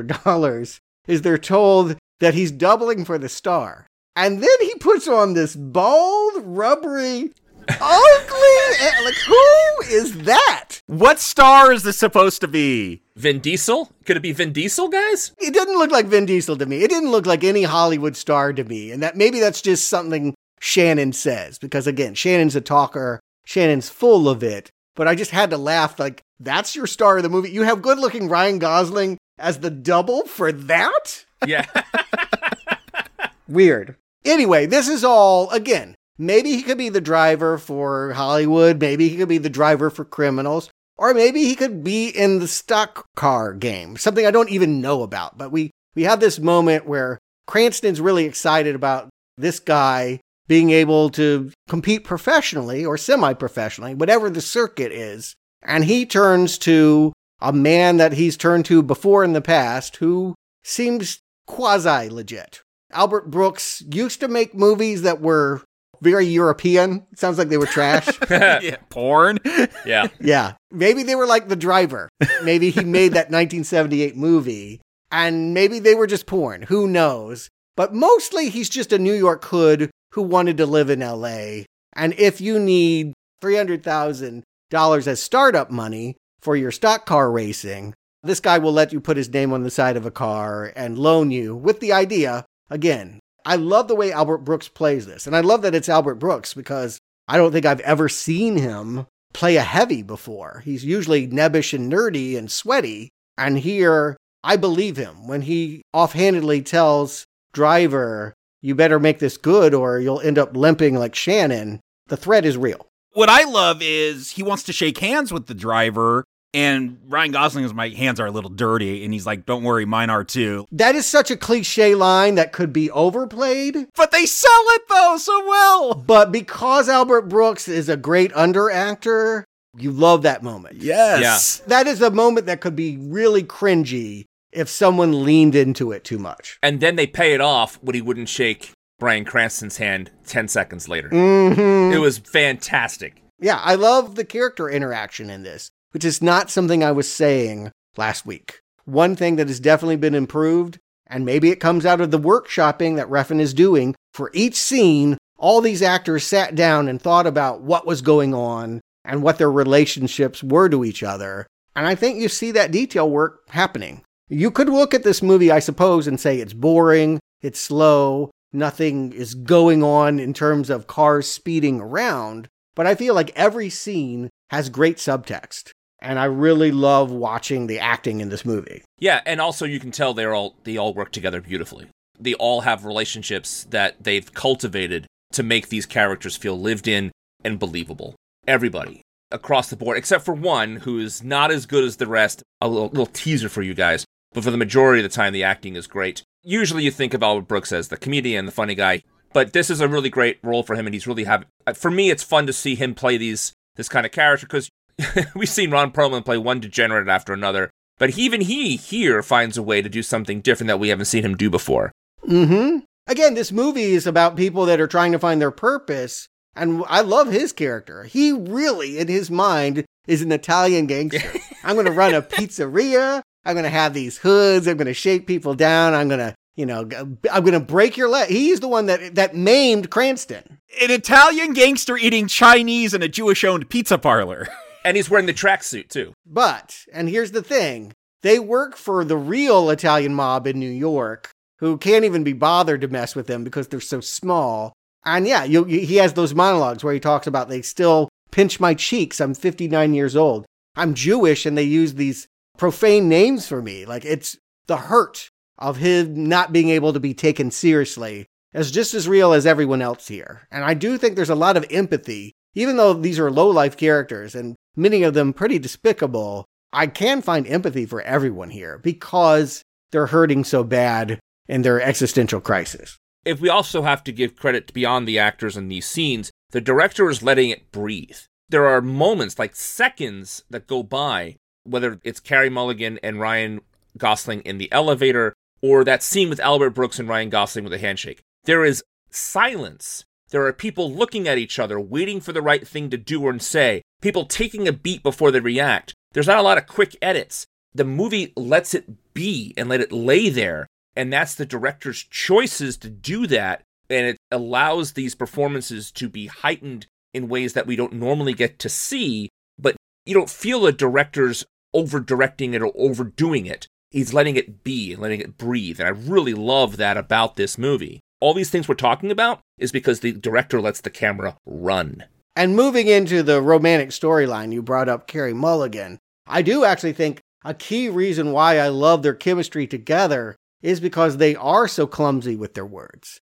$500 is they're told that he's doubling for the star. And then he puts on this bald, rubbery, ugly, like, who is that? What star is this supposed to be? Vin Diesel? Could it be Vin Diesel, guys? It didn't look like Vin Diesel to me. It didn't look like any Hollywood star to me. And that maybe that's just something Shannon says. Because again, Shannon's a talker. Shannon's full of it. But I just had to laugh, like, that's your star of the movie? You have good-looking Ryan Gosling as the double for that? Yeah. Weird. Anyway, this is all, again, maybe he could be the driver for Hollywood, maybe he could be the driver for criminals, or maybe he could be in the stock car game, something I don't even know about. But we have this moment where Cranston's really excited about this guy being able to compete professionally or semi-professionally, whatever the circuit is. And he turns to a man that he's turned to before in the past who seems quasi-legit. Albert Brooks used to make movies that were very European. It sounds like they were trash. Yeah, porn. Yeah. Yeah. Maybe they were like The Driver. Maybe he made that 1978 movie, and maybe they were just porn. Who knows? But mostly he's just a New York hood who wanted to live in LA. And if you need $300,000 as startup money for your stock car racing, this guy will let you put his name on the side of a car and loan you with the idea. Again, I love the way Albert Brooks plays this. And I love that it's Albert Brooks because I don't think I've ever seen him play a heavy before. He's usually nebbish and nerdy and sweaty. And here, I believe him when he offhandedly tells Driver, you better make this good or you'll end up limping like Shannon. The threat is real. What I love is he wants to shake hands with the driver, and Ryan Gosling is, my hands are a little dirty, and he's like, don't worry, mine are too. That is such a cliche line that could be overplayed. But they sell it, though, so well. But because Albert Brooks is a great under actor, you love that moment. Yes. Yeah. That is a moment that could be really cringy if someone leaned into it too much. And then they pay it off when he wouldn't shake Bryan Cranston's hand 10 seconds later. Mm-hmm. It was fantastic. Yeah, I love the character interaction in this, which is not something I was saying last week. One thing that has definitely been improved, and maybe it comes out of the workshopping that Refn is doing, for each scene, all these actors sat down and thought about what was going on and what their relationships were to each other. And I think you see that detail work happening. You could look at this movie, I suppose, and say it's boring, it's slow, nothing is going on in terms of cars speeding around, but I feel like every scene has great subtext. And I really love watching the acting in this movie. Yeah, and also you can tell they all work together beautifully. They all have relationships that they've cultivated to make these characters feel lived in and believable. Everybody, across the board, except for one who is not as good as the rest. A little teaser for you guys. But for the majority of the time, the acting is great. Usually you think of Albert Brooks as the comedian, the funny guy. But this is a really great role for him, and he's really for me, it's fun to see him play this kind of character, because we've seen Ron Perlman play one degenerate after another. But even he here finds a way to do something different that we haven't seen him do before. Mm-hmm. Again, this movie is about people that are trying to find their purpose. And I love his character. He really, in his mind, is an Italian gangster. I'm going to run a pizzeria. I'm going to have these hoods. I'm going to shake people down. I'm going to break your leg. He's the one that maimed Cranston. An Italian gangster eating Chinese in a Jewish-owned pizza parlor. And he's wearing the tracksuit, too. But, and here's the thing, they work for the real Italian mob in New York, who can't even be bothered to mess with them because they're so small. And yeah, he has those monologues where he talks about, they still pinch my cheeks. I'm 59 years old. I'm Jewish, and they use these profane names for me. Like, it's the hurt of him not being able to be taken seriously is just as real as everyone else here. And I do think there's a lot of empathy, even though these are low-life characters and many of them pretty despicable. I can find empathy for everyone here because they're hurting so bad in their existential crisis. If we also have to give credit beyond the actors in these scenes, the director is letting it breathe. There are moments, like seconds, that go by, whether it's Carey Mulligan and Ryan Gosling in the elevator, or that scene with Albert Brooks and Ryan Gosling with a handshake. There is silence. There are people looking at each other, waiting for the right thing to do or say. People taking a beat before they react. There's not a lot of quick edits. The movie lets it be and let it lay there. And that's the director's choices to do that. And it allows these performances to be heightened in ways that we don't normally get to see. But you don't feel the director's over-directing it or overdoing it. He's letting it be and letting it breathe. And I really love that about this movie. All these things we're talking about is because the director lets the camera run. And moving into the romantic storyline, you brought up Carey Mulligan. I do actually think a key reason why I love their chemistry together is because they are so clumsy with their words.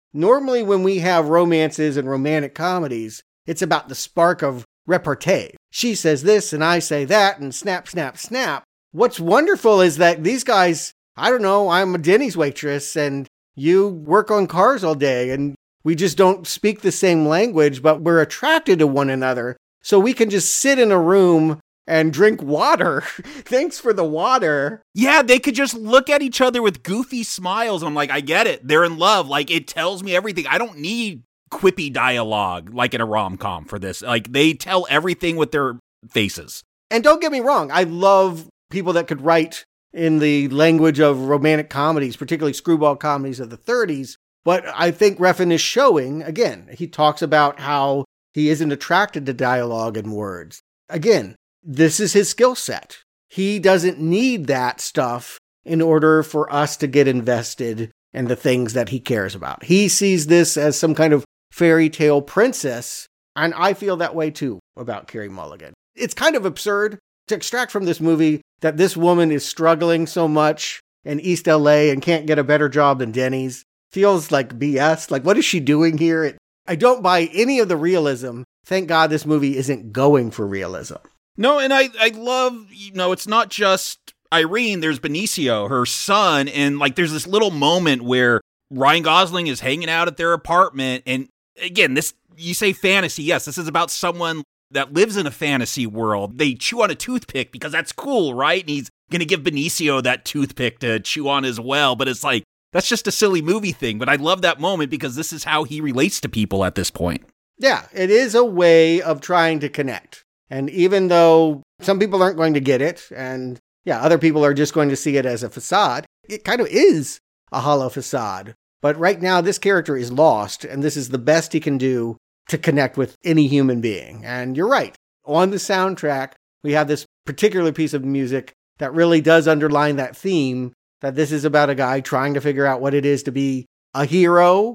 Normally when we have romances and romantic comedies, it's about the spark of repartee. She says this and I say that and snap, snap, snap. What's wonderful is that these guys, I don't know, I'm a Denny's waitress and you work on cars all day and we just don't speak the same language, but we're attracted to one another. So we can just sit in a room and drink water. Thanks for the water. Yeah, they could just look at each other with goofy smiles. I'm like, I get it. They're in love. Like, it tells me everything. I don't need quippy dialogue like in a rom-com for this. Like, they tell everything with their faces. And don't get me wrong, I love people that could write in the language of romantic comedies, particularly screwball comedies of the 30s. But I think Refn is showing, again, he talks about how he isn't attracted to dialogue and words. Again, this is his skill set. He doesn't need that stuff in order for us to get invested in the things that he cares about. He sees this as some kind of fairy tale princess, and I feel that way too about Carey Mulligan. It's kind of absurd to extract from this movie that this woman is struggling so much in East LA and can't get a better job than Denny's. Feels like BS. Like, what is she doing here? I don't buy any of the realism. Thank God this movie isn't going for realism. No, and I love, it's not just Irene, there's Benicio, her son, and like there's this little moment where Ryan Gosling is hanging out at their apartment, and again, this, you say fantasy, yes, this is about someone that lives in a fantasy world. They chew on a toothpick because that's cool, right? And he's going to give Benicio that toothpick to chew on as well, but it's like, that's just a silly movie thing, but I love that moment because this is how he relates to people at this point. Yeah, it is a way of trying to connect. And even though some people aren't going to get it, and yeah, other people are just going to see it as a facade, it kind of is a hollow facade. But right now, this character is lost, and this is the best he can do to connect with any human being. And you're right. On the soundtrack, we have this particular piece of music that really does underline that theme, that this is about a guy trying to figure out what it is to be a hero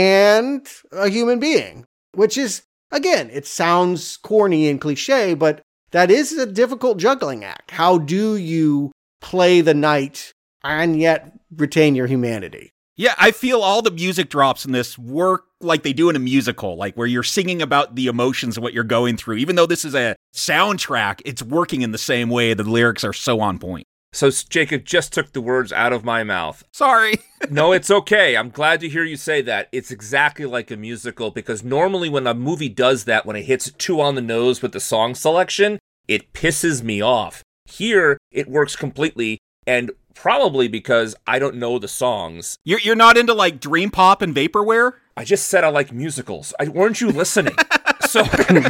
and a human being, which is, again, it sounds corny and cliche, but that is a difficult juggling act. How do you play the knight and yet retain your humanity? Yeah, I feel all the music drops in this work like they do in a musical, like where you're singing about the emotions of what you're going through. Even though this is a soundtrack, it's working in the same way. The lyrics are so on point. So Jacob just took the words out of my mouth. Sorry. No, it's okay. I'm glad to hear you say that. It's exactly like a musical, because normally when a movie does that, when it hits too on the nose with the song selection, it pisses me off. Here, it works completely, and probably because I don't know the songs. You're not into like dream pop and vaporware? I just said I like musicals. Weren't you listening? So,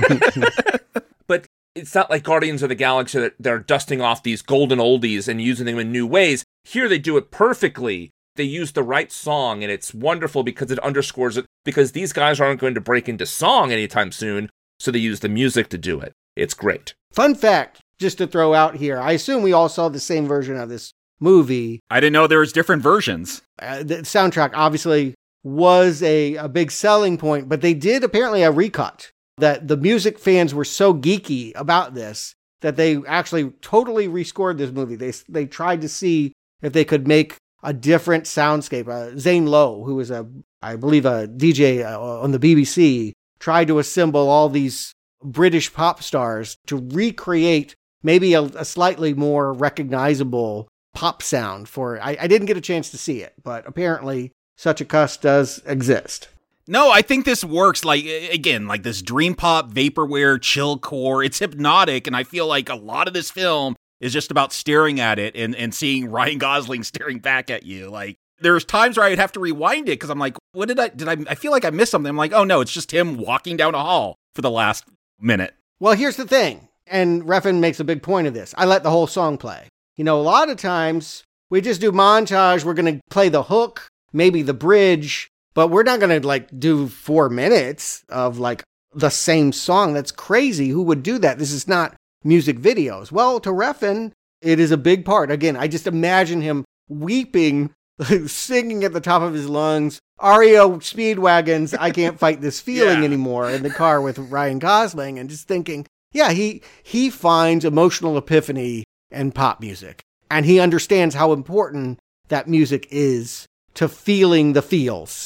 but it's not like Guardians of the Galaxy that they're dusting off these golden oldies and using them in new ways. Here they do it perfectly. They use the right song, and it's wonderful because it underscores it, because these guys aren't going to break into song anytime soon, so they use the music to do it. It's great. Fun fact, just to throw out here, I assume we all saw the same version of this movie. I didn't know there was different versions. The soundtrack obviously was a big selling point, but they did apparently a recut. That the music fans were so geeky about this that they actually totally rescored this movie. They tried to see if they could make a different soundscape. Zane Lowe, who was I believe a DJ on the BBC, tried to assemble all these British pop stars to recreate maybe a slightly more recognizable pop sound for. I didn't get a chance to see it, but apparently such a cust does exist. No, I think this works, like, again, like this dream pop, vaporware, chillcore. It's hypnotic, and I feel like a lot of this film is just about staring at it and seeing Ryan Gosling staring back at you. Like, there's times where I'd have to rewind it because I'm like, what did I feel like I missed something. I'm like, oh no, it's just him walking down a hall for the last minute. Well, here's the thing, and Refn makes a big point of this. I let the whole song play. A lot of times we just do montage. We're going to play the hook, maybe the bridge, but we're not going to do 4 minutes of the same song. That's crazy. Who would do that? This is not music videos. Well, to Refn, it is a big part. Again, I just imagine him weeping, singing at the top of his lungs, REO Speedwagons, I Can't Fight This Feeling Anymore, in the car with Ryan Gosling, and just thinking, yeah, he finds emotional epiphany in pop music. And he understands how important that music is to feeling the feels.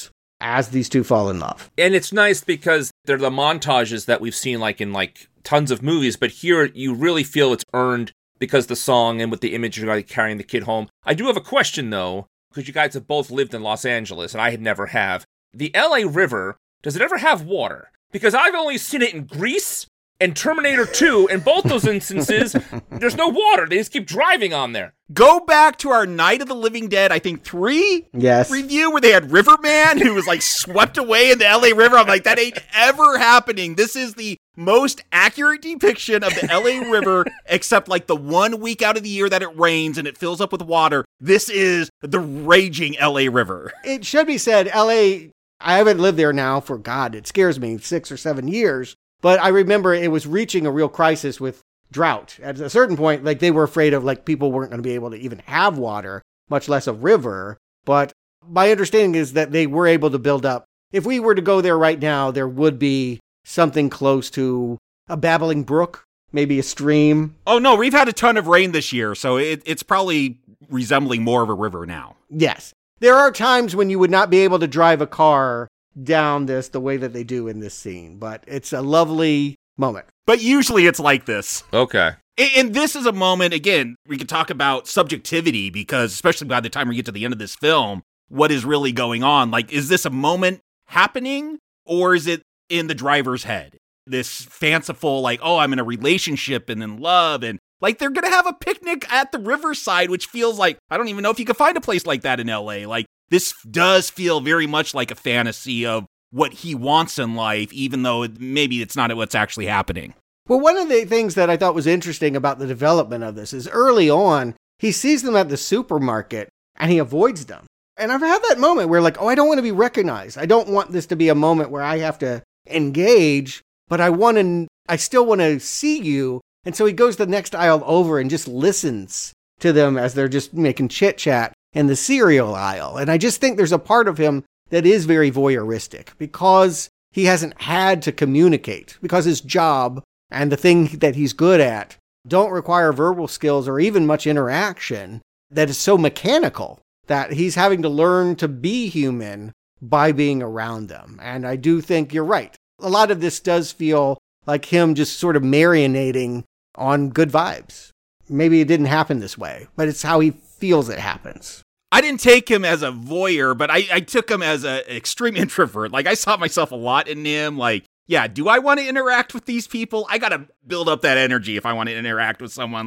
as these two fall in love. And it's nice because they're the montages that we've seen in tons of movies, but here you really feel it's earned because the song and with the image of carrying the kid home. I do have a question though, because you guys have both lived in Los Angeles and I never have. The LA River, does it ever have water? Because I've only seen it in Grease and Terminator 2. In both those instances, there's no water. They just keep driving on there. Go back to our Night of the Living Dead, I think 3 review, where they had Riverman who was swept away in the LA River. I'm like, that ain't ever happening. This is the most accurate depiction of the LA River, except the 1 week out of the year that it rains and it fills up with water. This is the raging LA River. It should be said, LA, I haven't lived there now for, God, it scares me, 6 or 7 years. But I remember it was reaching a real crisis with drought. At a certain point, they were afraid of people weren't going to be able to even have water, much less a river. But my understanding is that they were able to build up. If we were to go there right now, there would be something close to a babbling brook, maybe a stream. Oh, no, we've had a ton of rain this year, so it's probably resembling more of a river now. Yes. There are times when you would not be able to drive a car down this the way that they do in this scene, but it's a lovely moment. But usually it's like this. Okay. And this is a moment, again, we could talk about subjectivity, because especially by the time we get to the end of this film, what is really going on? Is this a moment happening, or is it in the driver's head? This fanciful, I'm in a relationship and in love, and they're going to have a picnic at the riverside, which feels I don't even know if you can find a place like that in LA. This does feel very much like a fantasy of what he wants in life, even though maybe it's not what's actually happening. Well, one of the things that I thought was interesting about the development of this is early on, he sees them at the supermarket and he avoids them. And I've had that moment where I don't want to be recognized. I don't want this to be a moment where I have to engage, but I still want to see you. And so he goes the next aisle over and just listens to them as they're just making chit chat in the cereal aisle. And I just think there's a part of him that is very voyeuristic because he hasn't had to communicate, because his job and the thing that he's good at don't require verbal skills or even much interaction, that is so mechanical that he's having to learn to be human by being around them. And I do think you're right. A lot of this does feel like him just sort of marinating on good vibes. Maybe it didn't happen this way, but it's how he feels it happens. I didn't take him as a voyeur, but I took him as an extreme introvert. I saw myself a lot in him. Do I want to interact with these people? I got to build up that energy if I want to interact with someone.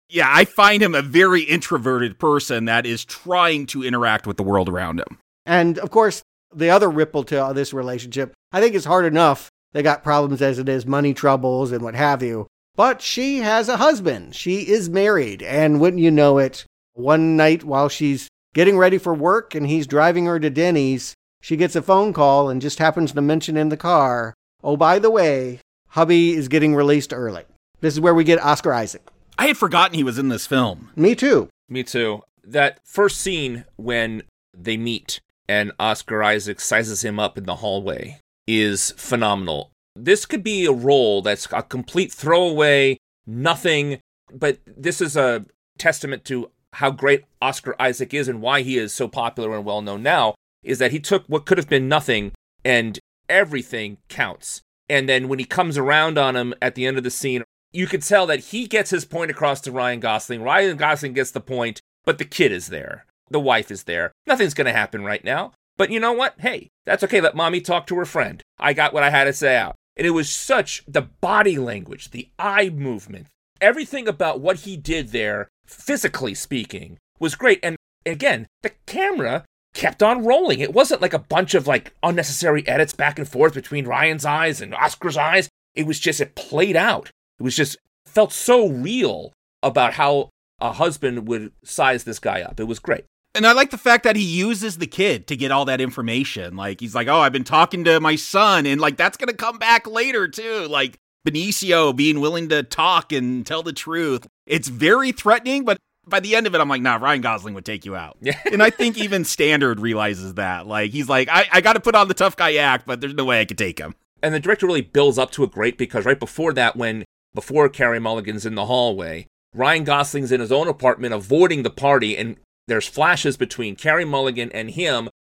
I find him a very introverted person that is trying to interact with the world around him. And of course, the other ripple to this relationship, I think it's hard enough. They got problems as it is, money troubles and what have you. But she has a husband. She is married. And wouldn't you know it, one night while she's getting ready for work and he's driving her to Denny's, she gets a phone call and just happens to mention in the car, oh, by the way, hubby is getting released early. This is where we get Oscar Isaac. I had forgotten he was in this film. Me too. Me too. That first scene when they meet and Oscar Isaac sizes him up in the hallway is phenomenal. This could be a role that's a complete throwaway, nothing, but this is a testament to how great Oscar Isaac is and why he is so popular and well-known now, is that he took what could have been nothing and everything counts. And then when he comes around on him at the end of the scene, you could tell that he gets his point across to Ryan Gosling. Ryan Gosling gets the point, but the kid is there. The wife is there. Nothing's going to happen right now. But you know what? Hey, that's okay. Let mommy talk to her friend. I got what I had to say out. And it was such the body language, the eye movement, everything about what he did there, physically speaking, was great. And again, the camera kept on rolling. It wasn't like a bunch of unnecessary edits back and forth between Ryan's eyes and Oscar's eyes. It was just, it played out. It was just, felt so real about how a husband would size this guy up. It was great. And I like the fact that he uses the kid to get all that information. He's like, oh, I've been talking to my son, and that's going to come back later too. Benicio being willing to talk and tell the truth. It's very threatening, but by the end of it, I'm like, nah, Ryan Gosling would take you out. Yeah. And I think even Standard realizes that. He's like, I got to put on the tough guy act, but there's no way I could take him. And the director really builds up to it great, because right before that, before Carey Mulligan's in the hallway, Ryan Gosling's in his own apartment avoiding the party, and there's flashes between Carey Mulligan and him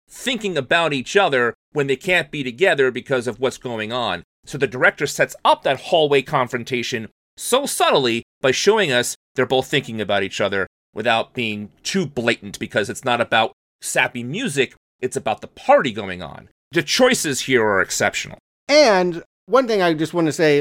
thinking about each other when they can't be together because of what's going on. So the director sets up that hallway confrontation so subtly by showing us they're both thinking about each other without being too blatant, because it's not about sappy music, it's about the party going on. The choices here are exceptional. And one thing I just want to say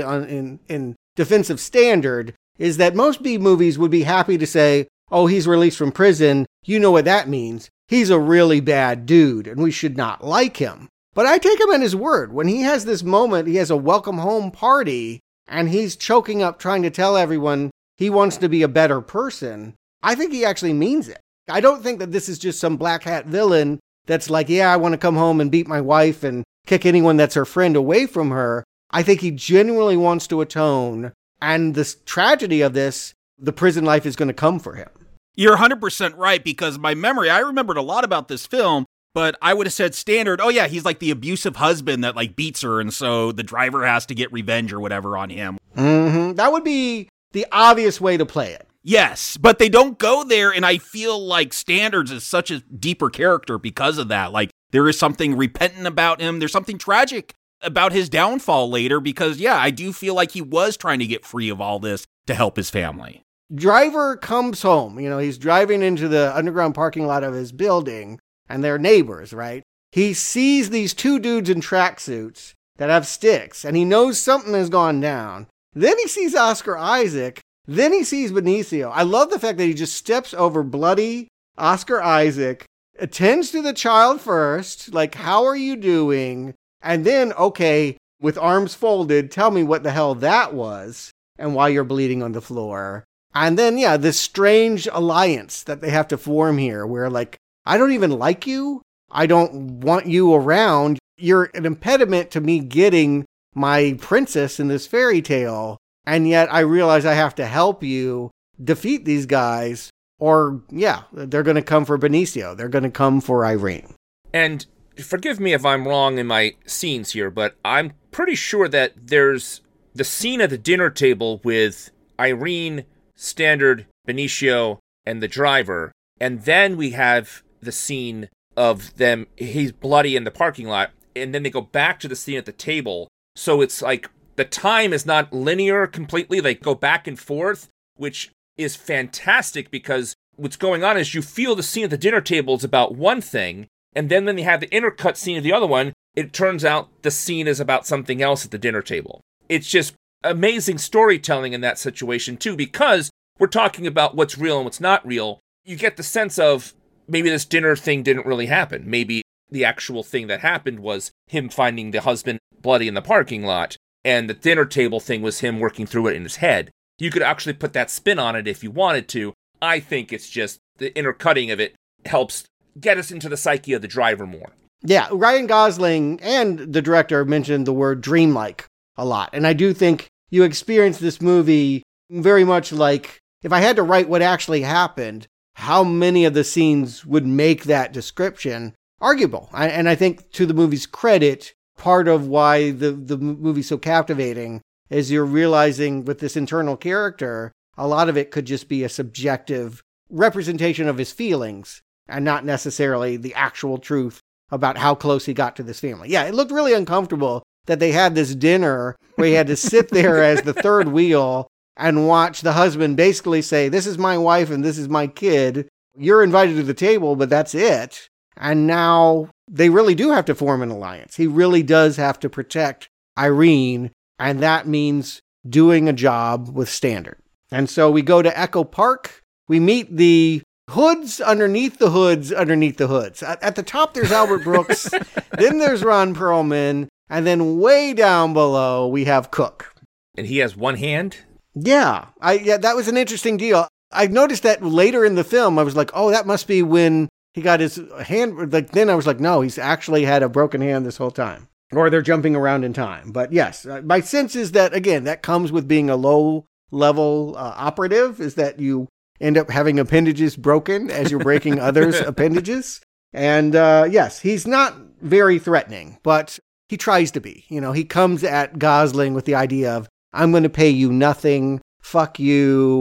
in defense of Standard is that most B movies would be happy to say, oh, he's released from prison. You know what that means. He's a really bad dude and we should not like him. But I take him at his word. When he has this moment, he has a welcome home party and he's choking up trying to tell everyone he wants to be a better person. I think he actually means it. I don't think that this is just some black hat villain that's like, yeah, I want to come home and beat my wife and kick anyone that's her friend away from her. I think he genuinely wants to atone. And the tragedy of this, the prison life is going to come for him. You're 100% right, because my memory, I remembered a lot about this film, but I would have said Standard, oh yeah, he's like the abusive husband that like beats her, and so the driver has to get revenge or whatever on him. Mm-hmm. That would be the obvious way to play it. Yes, but they don't go there, and I feel like Standards is such a deeper character because of that. Like, there is something repentant about him. There's something tragic about his downfall later, because, yeah, I do feel like he was trying to get free of all this to help his family. Driver comes home. You know, he's driving into the underground parking lot of his building, and they're neighbors, right? He sees these two dudes in tracksuits that have sticks, and he knows something has gone down. Then he sees Oscar Isaac. Then he sees Benicio. I love the fact that he just steps over bloody Oscar Isaac, attends to the child first, like, how are you doing? And then, okay, with arms folded, tell me what the hell that was and why you're bleeding on the floor. And then, yeah, this strange alliance that they have to form here where, like, I don't even like you. I don't want you around. You're an impediment to me getting my princess in this fairy tale. And yet I realize I have to help you defeat these guys, or, yeah, they're going to come for Benicio. They're going to come for Irene. And forgive me if I'm wrong in my scenes here, but I'm pretty sure that there's the scene at the dinner table with Irene, Standard, Benicio, and the driver. And then we have the scene of them, he's bloody in the parking lot, and then they go back to the scene at the table. So it's like, the time is not linear completely. They go back and forth, which is fantastic because what's going on is you feel the scene at the dinner table is about one thing, and then when they have the intercut scene of the other one, it turns out the scene is about something else at the dinner table. It's just amazing storytelling in that situation, too, because we're talking about what's real and what's not real. You get the sense of maybe this dinner thing didn't really happen. Maybe the actual thing that happened was him finding the husband bloody in the parking lot. And the dinner table thing was him working through it in his head. You could actually put that spin on it if you wanted to. I think it's just the intercutting of it helps get us into the psyche of the driver more. Yeah, Ryan Gosling and the director mentioned the word dreamlike a lot. And I do think you experience this movie very much like, if I had to write what actually happened, how many of the scenes would make that description arguable. And I think to the movie's credit, part of why the movie's so captivating is you're realizing with this internal character, a lot of it could just be a subjective representation of his feelings and not necessarily the actual truth about how close he got to this family. Yeah, it looked really uncomfortable that they had this dinner where he had to sit there as the third wheel and watch the husband basically say, this is my wife and this is my kid. You're invited to the table, but that's it. And now they really do have to form an alliance. He really does have to protect Irene, and that means doing a job with Standard. And so we go to Echo Park. We meet the hoods underneath the hoods underneath the hoods. At the top, there's Albert Brooks. Then there's Ron Perlman. And then way down below, we have Cook. And he has one hand? Yeah, that was an interesting deal. I noticed that later in the film. I was like, oh, that must be when he got his hand. Like, then I was like, no, he's actually had a broken hand this whole time. Or they're jumping around in time. But yes, my sense is that, again, that comes with being a low-level operative, is that you end up having appendages broken as you're breaking others' appendages. And yes, he's not very threatening, but he tries to be. You know, he comes at Gosling with the idea of, I'm going to pay you nothing, fuck you,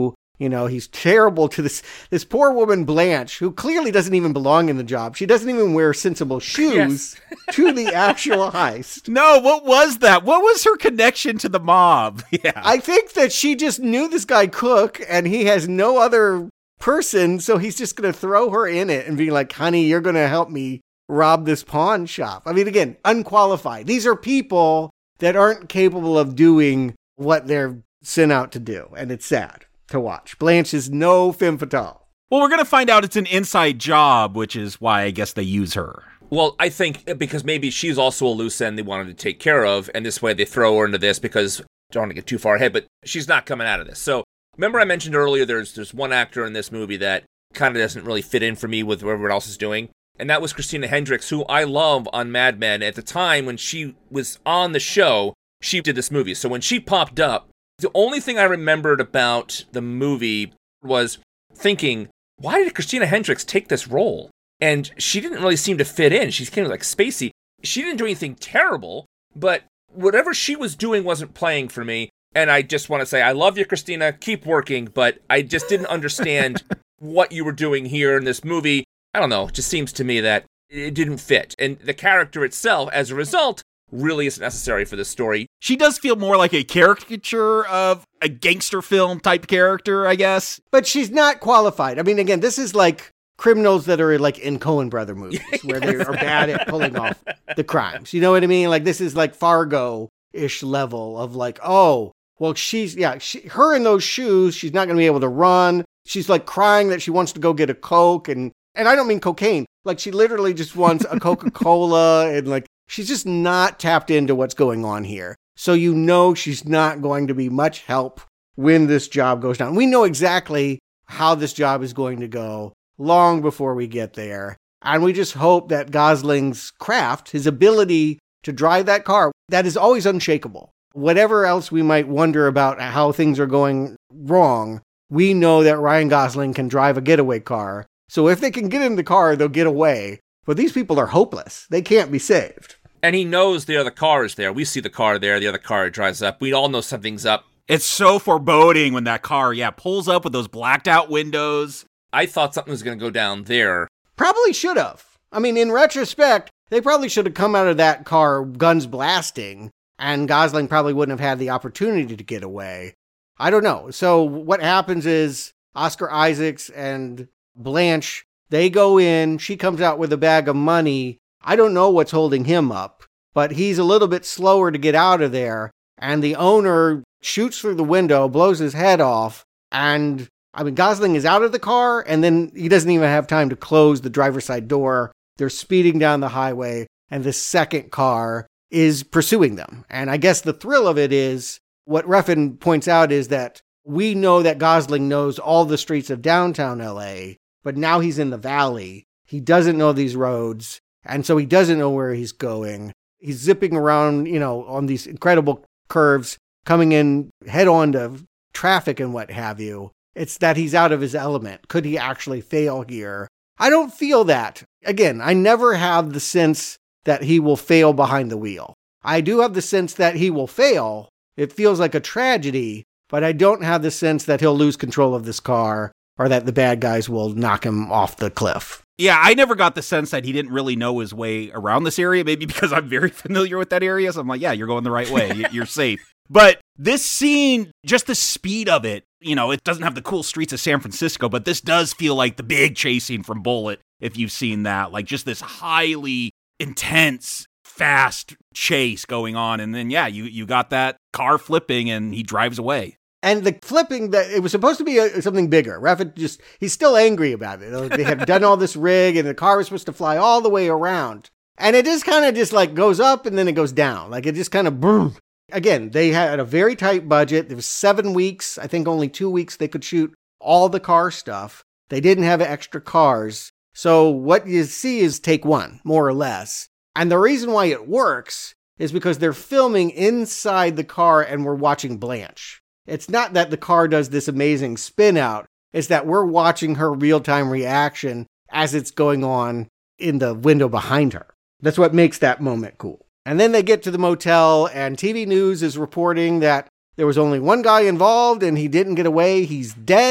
You know, he's terrible to this poor woman, Blanche, who clearly doesn't even belong in the job. She doesn't even wear sensible shoes to the actual heist. No, what was that? What was her connection to the mob? Yeah. I think that she just knew this guy Cook, and he has no other person, so he's just going to throw her in it and be like, honey, you're going to help me rob this pawn shop. I mean, again, unqualified. These are people that aren't capable of doing what they're sent out to do, and it's sad to watch. Blanche is no femme fatale. Well, we're going to find out it's an inside job, which is why I guess they use her. Well, I think because maybe she's also a loose end they wanted to take care of, and this way they throw her into this because, don't want to get too far ahead, but she's not coming out of this. So, remember I mentioned earlier there's one actor in this movie that kind of doesn't really fit in for me with what everyone else is doing, and that was Christina Hendricks, who I love on Mad Men. At the time when she was on the show, she did this movie. So when she popped up, the only thing I remembered about the movie was thinking, why did Christina Hendricks take this role? And she didn't really seem to fit in. She's kind of like spacey. She didn't do anything terrible, but whatever she was doing wasn't playing for me. And I just want to say, I love you, Christina. Keep working. But I just didn't understand what you were doing here in this movie. I don't know. It just seems to me that it didn't fit. And the character itself, as a result, really isn't necessary for this story. She does feel more like a caricature of a gangster film type character, I guess. But she's not qualified. I mean, again, this is like criminals that are like in Coen Brother movies where they are bad at pulling off the crimes. You know what I mean? Like this is like Fargo-ish level of like, oh, well, her in those shoes, she's not going to be able to run. She's like crying that she wants to go get a Coke. And I don't mean cocaine. Like she literally just wants a Coca-Cola and like, she's just not tapped into what's going on here. So you know she's not going to be much help when this job goes down. We know exactly how this job is going to go long before we get there. And we just hope that Gosling's craft, his ability to drive that car, that is always unshakable. Whatever else we might wonder about how things are going wrong, we know that Ryan Gosling can drive a getaway car. So if they can get in the car, they'll get away. But these people are hopeless. They can't be saved. And he knows the other car is there. We see the car there. The other car drives up. We all know something's up. It's so foreboding when that car, pulls up with those blacked out windows. I thought something was going to go down there. Probably should have. I mean, in retrospect, they probably should have come out of that car guns blasting, and Gosling probably wouldn't have had the opportunity to get away. I don't know. So what happens is Oscar Isaacs and Blanche, they go in, she comes out with a bag of money. I don't know what's holding him up, but he's a little bit slower to get out of there, and the owner shoots through the window, blows his head off, and Gosling is out of the car, and then he doesn't even have time to close the driver's side door. They're speeding down the highway, and the second car is pursuing them. And I guess the thrill of it is, what Refn points out is that we know that Gosling knows all the streets of downtown LA, but now he's in the valley. He doesn't know these roads, and so he doesn't know where he's going. He's zipping around, on these incredible curves, coming in head on to traffic and what have you. It's that he's out of his element. Could he actually fail here? I don't feel that. Again, I never have the sense that he will fail behind the wheel. I do have the sense that he will fail. It feels like a tragedy, but I don't have the sense that he'll lose control of this car or that the bad guys will knock him off the cliff. Yeah, I never got the sense that he didn't really know his way around this area, maybe because I'm very familiar with that area. So I'm like, yeah, you're going the right way. You're safe. But this scene, just the speed of it, it doesn't have the cool streets of San Francisco, but this does feel like the big chase scene from Bullitt, if you've seen that. Like just this highly intense, fast chase going on. And then, you got that car flipping and he drives away. And the flipping, that it was supposed to be something bigger. Refn he's still angry about it. They have done all this rig and the car was supposed to fly all the way around. And it just kind of just like goes up and then it goes down. Like it just kind of boom. Again, they had a very tight budget. There was 7 weeks. I think only 2 weeks they could shoot all the car stuff. They didn't have extra cars. So what you see is take one, more or less. And the reason why it works is because they're filming inside the car and we're watching Blanche. It's not that the car does this amazing spin out. It's that we're watching her real-time reaction as it's going on in the window behind her. That's what makes that moment cool. And then they get to the motel and TV News is reporting that there was only one guy involved and he didn't get away. He's dead.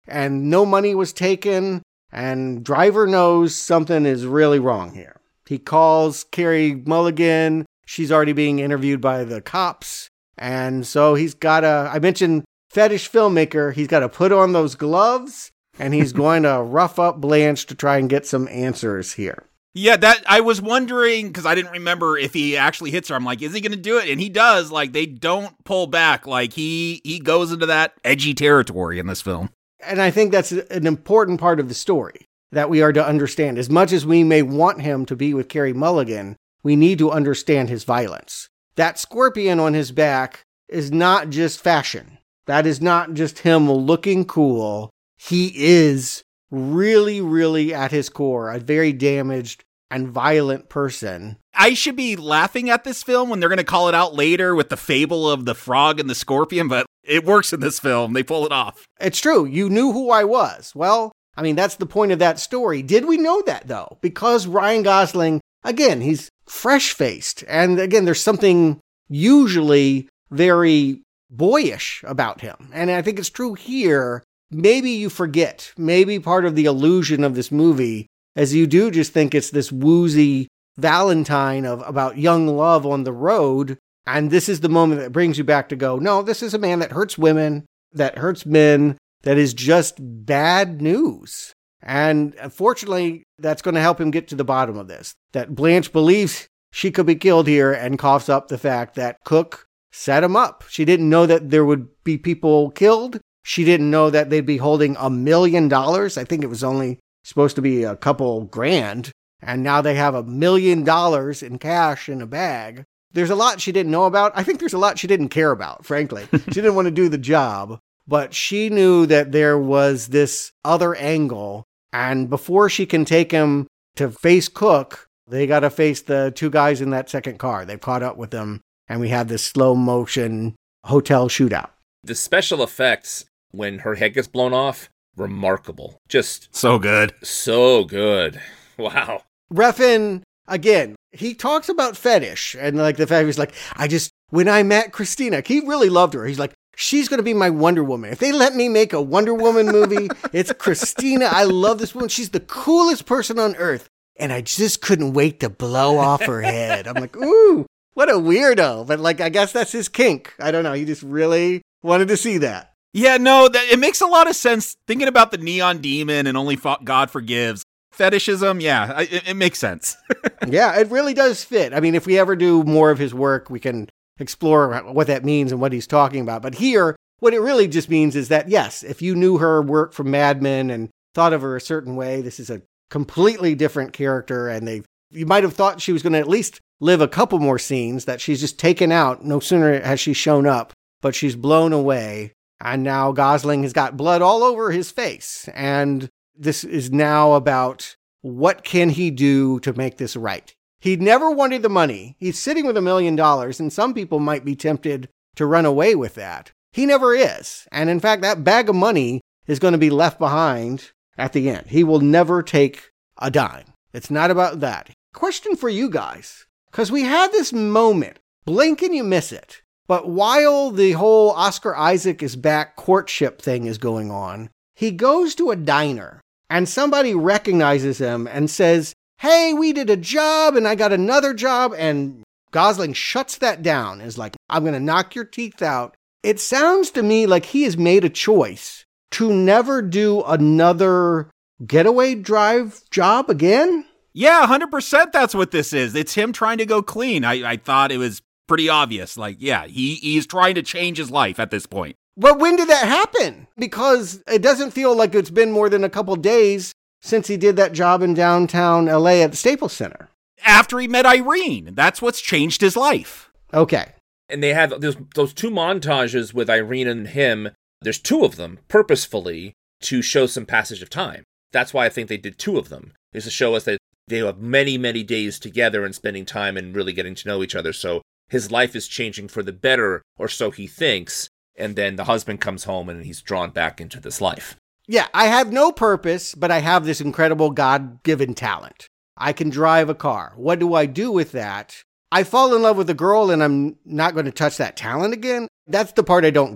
and no money was taken, and driver knows something is really wrong here. He calls Carey Mulligan. She's already being interviewed by the cops. And so he's got to, I mentioned fetish filmmaker, he's got to put on those gloves, and he's going to rough up Blanche to try and get some answers here. Yeah, that I was wondering, because I didn't remember if he actually hits her. I'm like, is he going to do it? And he does. Like, they don't pull back. Like, he goes into that edgy territory in this film. And I think that's an important part of the story that we are to understand. As much as we may want him to be with Carey Mulligan, we need to understand his violence. That scorpion on his back is not just fashion. That is not just him looking cool. He is really, really at his core a very damaged and violent person. I should be laughing at this film when they're going to call it out later with the fable of the frog and the scorpion, but it works in this film. They pull it off. It's true. You knew who I was. Well, I mean, that's the point of that story. Did we know that, though? Because Ryan Gosling, again, he's fresh-faced. And again, there's something usually very boyish about him. And I think it's true here. Maybe you forget. Maybe part of the illusion of this movie is you do just think it's this woozy Valentine about young love on the road. And this is the moment that brings you back to go, no, this is a man that hurts women, that hurts men, that is just bad news. And unfortunately, that's going to help him get to the bottom of this. That Blanche believes she could be killed here and coughs up the fact that Cook set him up. She didn't know that there would be people killed. She didn't know that they'd be holding $1 million. I think it was only supposed to be a couple grand. And now they have $1 million in cash in a bag. There's a lot she didn't know about. I think there's a lot she didn't care about, frankly. She didn't want to do the job. But she knew that there was this other angle. And before she can take him to face Cook, they got to face the two guys in that second car. They've caught up with them. And we have this slow motion hotel shootout. The special effects when her head gets blown off, remarkable. Just so good. So good. Wow. Refn, again, he talks about fetish and like the fact he's like, when I met Christina, he really loved her. He's like, she's going to be my Wonder Woman. If they let me make a Wonder Woman movie, it's Christina. I love this woman. She's the coolest person on earth. And I just couldn't wait to blow off her head. I'm like, ooh, what a weirdo. But like, I guess that's his kink. I don't know. He just really wanted to see that. Yeah, no, it makes a lot of sense thinking about the neon demon and only God forgives. Fetishism, yeah, it makes sense. Yeah, it really does fit. I mean, if we ever do more of his work, we can explore what that means and what he's talking about. But here, what it really just means is that, yes, if you knew her work from Mad Men and thought of her a certain way, this is a completely different character. And you might have thought she was going to at least live a couple more scenes, that she's just taken out. No sooner has she shown up, but she's blown away. And now Gosling has got blood all over his face. And this is now about what can he do to make this right. He never wanted the money. He's sitting with $1 million, and some people might be tempted to run away with that. He never is. And in fact, that bag of money is going to be left behind at the end. He will never take a dime. It's not about that. Question for you guys, because we had this moment, blink and you miss it. But while the whole Oscar Isaac is back courtship thing is going on, he goes to a diner and somebody recognizes him and says, hey, we did a job and I got another job. And Gosling shuts that down and is like, I'm going to knock your teeth out. It sounds to me like he has made a choice to never do another getaway drive job again. Yeah, 100% that's what this is. It's him trying to go clean. I thought it was pretty obvious. Like, yeah, he's trying to change his life at this point. But when did that happen? Because it doesn't feel like it's been more than a couple days since he did that job in downtown LA at the Staples Center. After he met Irene. That's what's changed his life. Okay. And they have those two montages with Irene and him. There's two of them purposefully to show some passage of time. That's why I think they did two of them, is to show us that they have many, many days together and spending time and really getting to know each other. So his life is changing for the better, or so he thinks. And then the husband comes home and he's drawn back into this life. Yeah, I have no purpose, but I have this incredible God-given talent. I can drive a car. What do I do with that? I fall in love with a girl and I'm not going to touch that talent again. That's the part I don't get.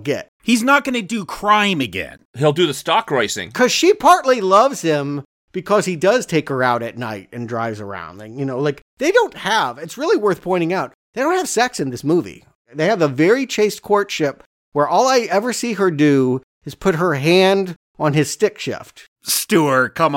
He's not going to do crime again. He'll do the stock racing. Because she partly loves him because he does take her out at night and drives around. And, they don't have, it's really worth pointing out, they don't have sex in this movie. They have a very chaste courtship where all I ever see her do is put her hand on his stick shift. Stuart, come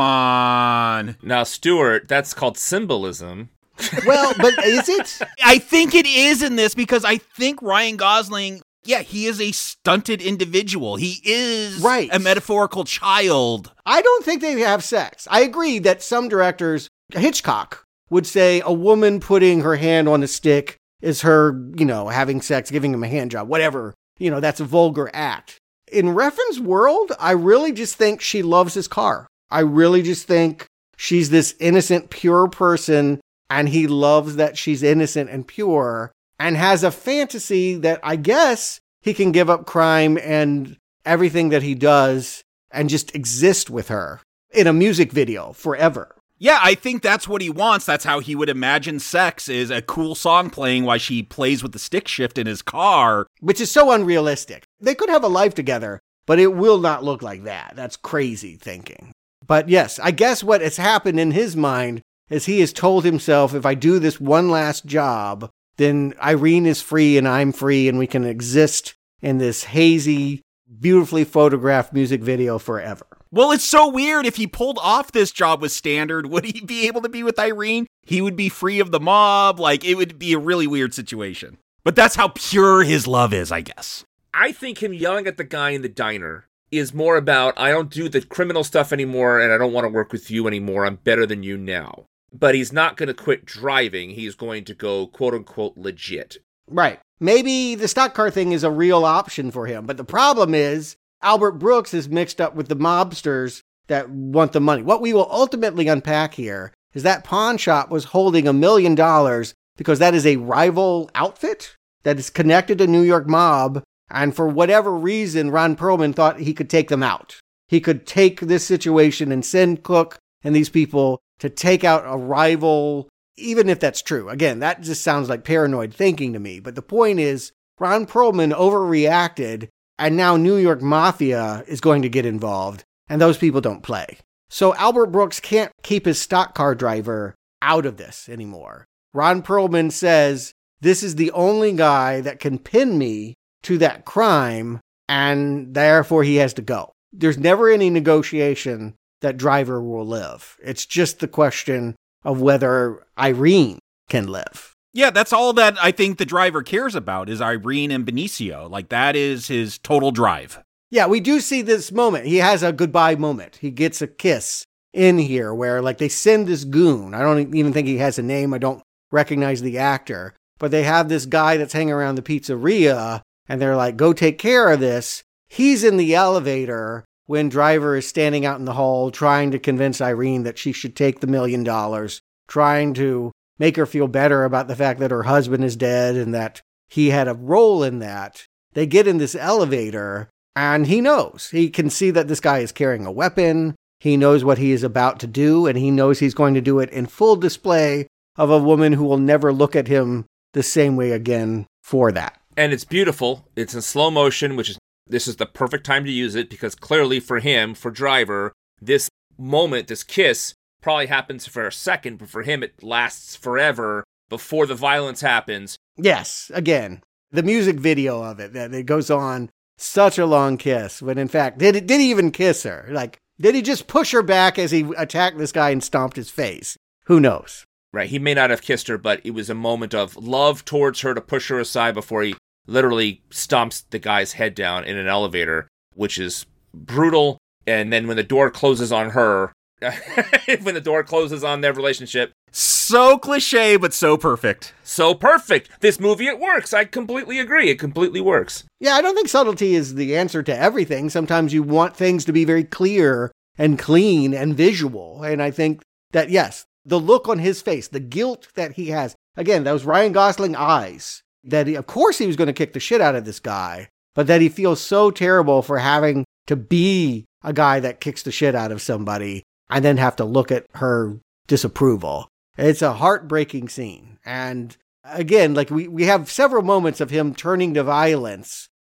on. Now, Stuart, that's called symbolism. Well, but is it? I think it is in this because I think Ryan Gosling, he is a stunted individual. He is a metaphorical child. I don't think they have sex. I agree that some directors, Hitchcock, would say a woman putting her hand on a stick is her, having sex, giving him a hand job, whatever. That's a vulgar act. In Reffen's world, I really just think she loves his car. I really just think she's this innocent, pure person, and he loves that she's innocent and pure, and has a fantasy that I guess he can give up crime and everything that he does and just exist with her in a music video forever. Yeah, I think that's what he wants. That's how he would imagine sex, is a cool song playing while she plays with the stick shift in his car. Which is so unrealistic. They could have a life together, but it will not look like that. That's crazy thinking. But yes, I guess what has happened in his mind is he has told himself, if I do this one last job, then Irene is free and I'm free and we can exist in this hazy, beautifully photographed music video forever. Well, it's so weird. If he pulled off this job with Standard, would he be able to be with Irene? He would be free of the mob. It would be a really weird situation. But that's how pure his love is, I guess. I think him yelling at the guy in the diner is more about, I don't do the criminal stuff anymore and I don't want to work with you anymore. I'm better than you now. But he's not going to quit driving. He's going to go, quote unquote, legit. Right. Maybe the stock car thing is a real option for him. But the problem is, Albert Brooks is mixed up with the mobsters that want the money. What we will ultimately unpack here is that pawn shop was holding $1 million because that is a rival outfit that is connected to New York mob. And for whatever reason, Ron Perlman thought he could take them out. He could take this situation and send Cook and these people to take out a rival, even if that's true. Again, that just sounds like paranoid thinking to me. But the point is, Ron Perlman overreacted. And now New York Mafia is going to get involved, and those people don't play. So Albert Brooks can't keep his stock car driver out of this anymore. Ron Perlman says, this is the only guy that can pin me to that crime, and therefore he has to go. There's never any negotiation that driver will live. It's just the question of whether Irene can live. Yeah, that's all that I think the driver cares about is Irene and Benicio. That is his total drive. Yeah, we do see this moment. He has a goodbye moment. He gets a kiss in here where, they send this goon. I don't even think he has a name. I don't recognize the actor. But they have this guy that's hanging around the pizzeria, and they're like, go take care of this. He's in the elevator when Driver is standing out in the hall trying to convince Irene that she should take the $1 million, trying to make her feel better about the fact that her husband is dead and that he had a role in that. They get in this elevator and he knows. He can see that this guy is carrying a weapon. He knows what he is about to do, and he knows he's going to do it in full display of a woman who will never look at him the same way again for that. And it's beautiful. It's in slow motion, this is the perfect time to use it because clearly for him, for Driver, this moment, this kiss, probably happens for a second, but for him it lasts forever before the violence happens. Yes, again, the music video of it, that it goes on such a long kiss, when in fact, did he even kiss her? Did he just push her back as he attacked this guy and stomped his face? Who knows? Right, he may not have kissed her, but it was a moment of love towards her to push her aside before he literally stomps the guy's head down in an elevator, which is brutal. And then when the door closes on her, when the door closes on their relationship. So cliche, but so perfect. So perfect. This movie, it works. I completely agree. It completely works. Yeah, I don't think subtlety is the answer to everything. Sometimes you want things to be very clear and clean and visual. And I think that, yes, the look on his face, the guilt that he has, again, those Ryan Gosling eyes, that of course he was going to kick the shit out of this guy, but that he feels so terrible for having to be a guy that kicks the shit out of somebody and then have to look at her disapproval. It's a heartbreaking scene. And again, we have several moments of him turning to violence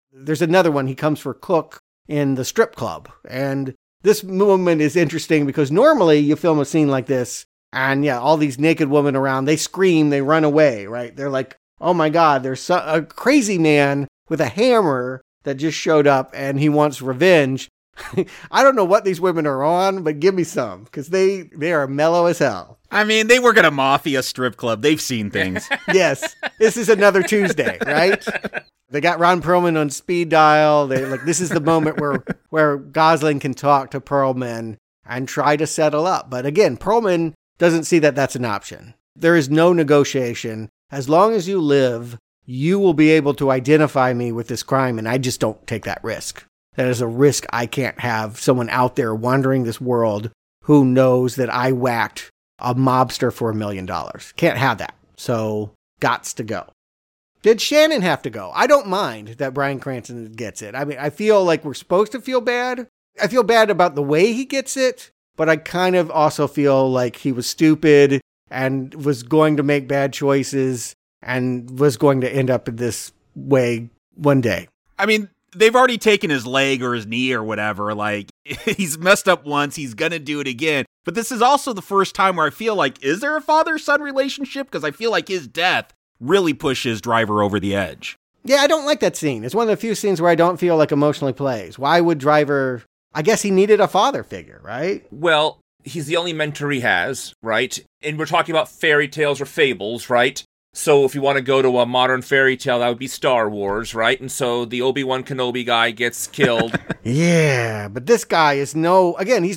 There's another one. He comes for Cook in the strip club. And this moment is interesting because normally you film a scene like this and yeah, all these naked women around, they scream, they run away, right? They're like, oh my God, there's a crazy man with a hammer that just showed up and he wants revenge. I don't know what these women are on, but give me some, because they are mellow as hell. I mean, they work at a mafia strip club. They've seen things. Yes, this is another Tuesday, right? They got Ron Perlman on speed dial. This is the moment where Gosling can talk to Perlman and try to settle up. But again, Perlman doesn't see that that's an option. There is no negotiation. As long as you live, you will be able to identify me with this crime, and I just don't take that risk. That is a risk I can't have. Someone out there wandering this world who knows that I whacked a mobster for $1 million. Can't have that. So, gots to go. Did Shannon have to go? I don't mind that Bryan Cranston gets it. I mean, I feel like we're supposed to feel bad. I feel bad about the way he gets it, but I kind of also feel like he was stupid and was going to make bad choices and was going to end up in this way one day. I mean, they've already taken his leg or his knee or whatever. Like, he's messed up once. He's going to do it again. But this is also the first time where I feel like, is there a father-son relationship? Because I feel like his death really pushes Driver over the edge. Yeah, I don't like that scene. It's one of the few scenes where I don't feel like emotionally plays. Why would Driver... I guess he needed a father figure, right? Well, he's the only mentor he has, right? And we're talking about fairy tales or fables, right? So if you want to go to a modern fairy tale, that would be Star Wars, right? And so the Obi-Wan Kenobi guy gets killed. Yeah, but this guy is he's no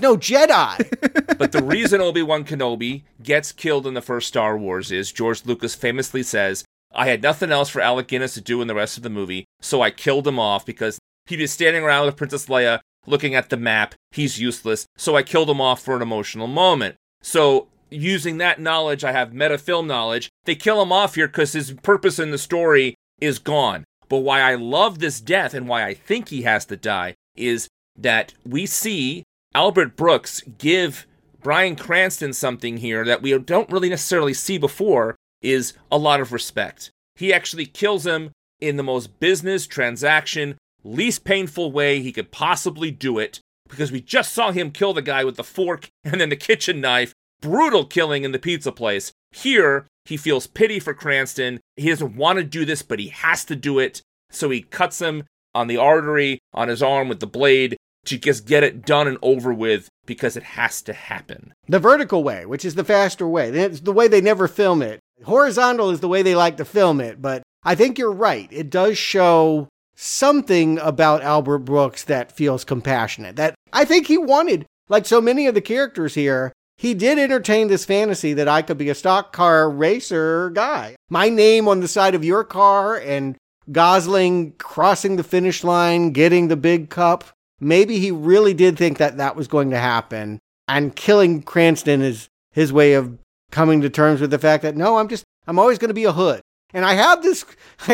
Jedi. But the reason Obi-Wan Kenobi gets killed in the first Star Wars is George Lucas famously says, I had nothing else for Alec Guinness to do in the rest of the movie, so I killed him off because he was standing around with Princess Leia looking at the map. He's useless, so I killed him off for an emotional moment. So using that knowledge, I have meta-film knowledge. They kill him off here because his purpose in the story is gone. But why I love this death and why I think he has to die is that we see Albert Brooks give Bryan Cranston something here that we don't really necessarily see before, is a lot of respect. He actually kills him in the most business transaction, least painful way he could possibly do it, because we just saw him kill the guy with the fork and then the kitchen knife. Brutal killing in the pizza place. Here, he feels pity for Cranston. He doesn't want to do this, but he has to do it. So he cuts him on the artery on his arm with the blade to just get it done and over with because it has to happen. The vertical way, which is the faster way. It's the way they never film it. Horizontal is the way they like to film it, but I think you're right. It does show something about Albert Brooks that feels compassionate. That I think he wanted, like so many of the characters here, he did entertain this fantasy that I could be a stock car racer guy. My name on the side of your car and Gosling crossing the finish line, getting the big cup. Maybe he really did think that that was going to happen. And killing Cranston is his way of coming to terms with the fact that, no, I'm always going to be a hood. And I have this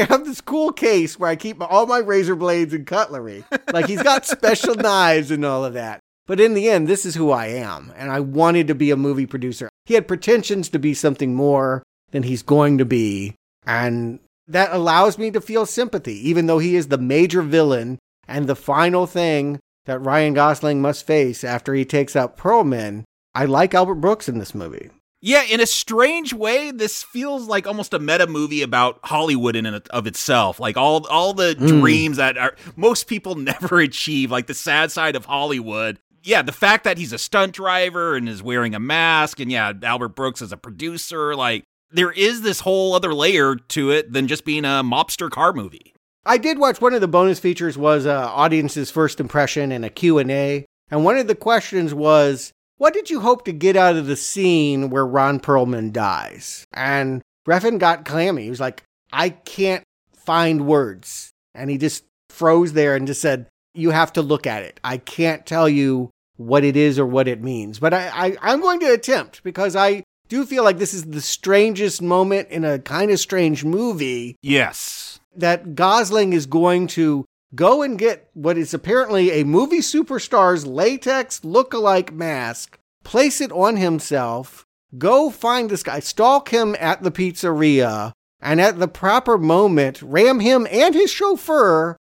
cool case where I keep all my razor blades and cutlery. Like he's got special knives and all of that. But in the end, this is who I am. And I wanted to be a movie producer. He had pretensions to be something more than he's going to be. And that allows me to feel sympathy, even though he is the major villain and the final thing that Ryan Gosling must face after he takes out Perlman. I like Albert Brooks in this movie. Yeah, in a strange way, this feels like almost a meta movie about Hollywood in and of itself. Like all the dreams that most people never achieve, like the sad side of Hollywood. Yeah, the fact that he's a stunt driver and is wearing a mask, and yeah, Albert Brooks is a producer, like there is this whole other layer to it than just being a mobster car movie. I did watch one of the bonus features was audience's first impression and a Q&A. And one of the questions was, what did you hope to get out of the scene where Ron Perlman dies? And Refn got clammy. He was like, I can't find words. And he just froze there and just said, you have to look at it. I can't tell you what it is or what it means. But I'm going to attempt, because I do feel like this is the strangest moment in a kind of strange movie. Yes. That Gosling is going to go and get what is apparently a movie superstar's latex look-alike mask, place it on himself, go find this guy, stalk him at the pizzeria, and at the proper moment, ram him and his chauffeur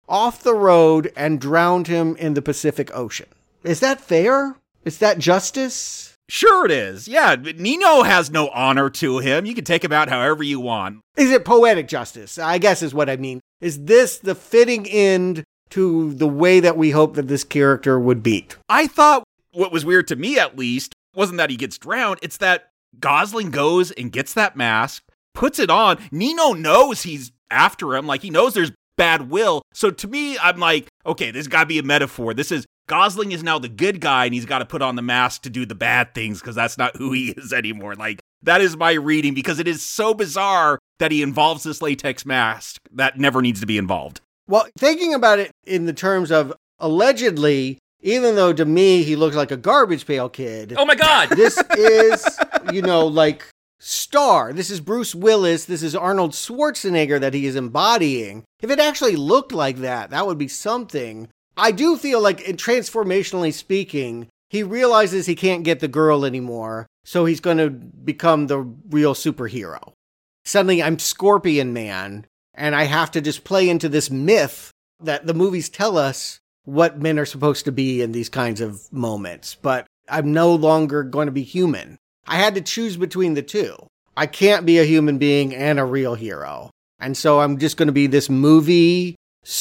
off the road and drowned him in the Pacific Ocean. Is that fair? Is that justice? Sure it is. Yeah, Nino has no honor to him. You can take him out however you want. Is it poetic justice? I guess is what I mean. Is this the fitting end to the way that we hope that this character would beat? I thought what was weird to me, at least, wasn't that he gets drowned. It's that Gosling goes and gets that mask, puts it on. Nino knows he's after him. Like, he knows there's bad will. So to me, I'm like, okay, this got to be a metaphor. This is Gosling is now the good guy, and he's got to put on the mask to do the bad things because that's not who he is anymore. Like, that is my reading, because it is so bizarre that he involves this latex mask that never needs to be involved. Well, thinking about it in the terms of allegedly, even though to me he looks like a garbage pail kid. Oh my God! This is, like Star. This is Bruce Willis. This is Arnold Schwarzenegger that he is embodying. If it actually looked like that, that would be something. I do feel like, transformationally speaking, he realizes he can't get the girl anymore, so he's going to become the real superhero. Suddenly, I'm Scorpion Man, and I have to just play into this myth that the movies tell us what men are supposed to be in these kinds of moments, but I'm no longer going to be human. I had to choose between the two. I can't be a human being and a real hero. And so I'm just going to be this movie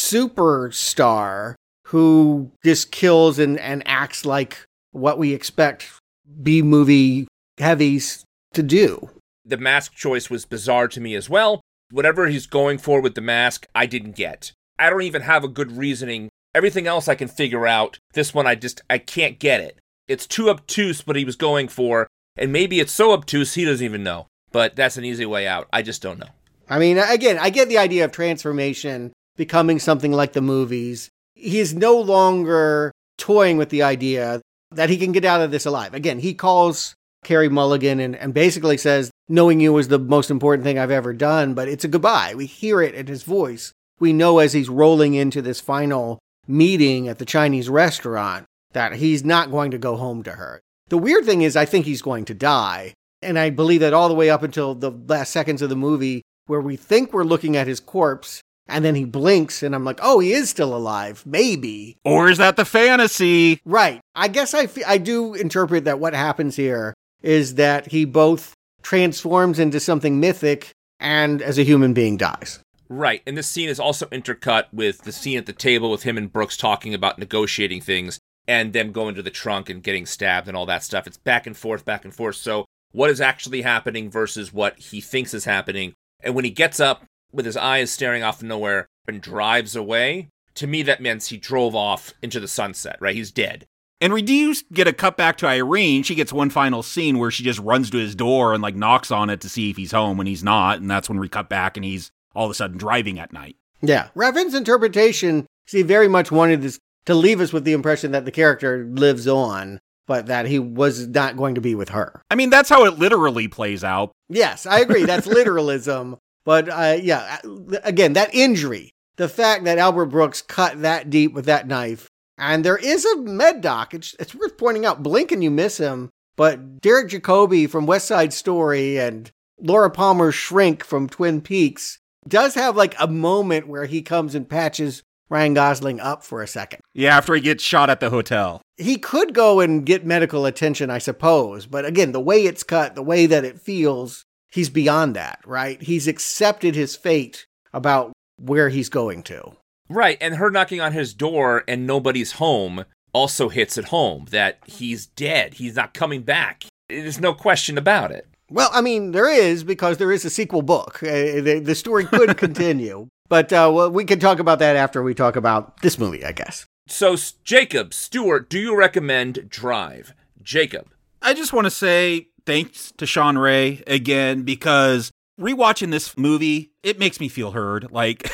superstar who just kills and acts like what we expect B-movie heavies to do. The mask choice was bizarre to me as well. Whatever he's going for with the mask, I didn't get. I don't even have a good reasoning. Everything else I can figure out. This one, I can't get it. It's too obtuse what he was going for, and maybe it's so obtuse he doesn't even know. But that's an easy way out. I just don't know. I mean, again, I get the idea of transformation, becoming something like the movies. He is no longer toying with the idea that he can get out of this alive. Again, he calls Carey Mulligan and basically says, knowing you was the most important thing I've ever done, but it's a goodbye. We hear it in his voice. We know as he's rolling into this final meeting at the Chinese restaurant that he's not going to go home to her. The weird thing is, I think he's going to die. And I believe that all the way up until the last seconds of the movie, where we think we're looking at his corpse, and then he blinks, and I'm like, oh, he is still alive. Maybe. Or is that the fantasy? Right. I guess I do interpret that what happens here is that he both transforms into something mythic and as a human being dies. Right, and this scene is also intercut with the scene at the table with him and Brooks talking about negotiating things and them going to the trunk and getting stabbed and all that stuff. It's back and forth. So what is actually happening versus what he thinks is happening. And when he gets up with his eyes staring off nowhere and drives away, to me that means he drove off into the sunset, right? He's dead. And we do get a cut back to Irene. She gets one final scene where she just runs to his door and knocks on it to see if he's home when he's not. And that's when we cut back and he's all of a sudden driving at night. Yeah. Revan's interpretation, he very much wanted this to leave us with the impression that the character lives on, but that he was not going to be with her. I mean, that's how it literally plays out. Yes, I agree. That's literalism. But again, that injury, the fact that Albert Brooks cut that deep with that knife, and there is a med doc. It's worth pointing out, blink and you miss him, but Derek Jacobi from West Side Story and Laura Palmer's Shrink from Twin Peaks does have a moment where he comes and patches Ryan Gosling up for a second. Yeah, after he gets shot at the hotel. He could go and get medical attention, I suppose. But again, the way it's cut, the way that it feels, he's beyond that, right? He's accepted his fate about where he's going to. Right, and her knocking on his door and nobody's home also hits at home, that he's dead. He's not coming back. There's no question about it. Well, I mean, there is, because there is a sequel book. The story could continue. But we can talk about that after we talk about this movie, I guess. So, Jacob, Stuart, do you recommend Drive? Jacob. I just want to say thanks to Sean Ray again, because rewatching this movie, it makes me feel heard.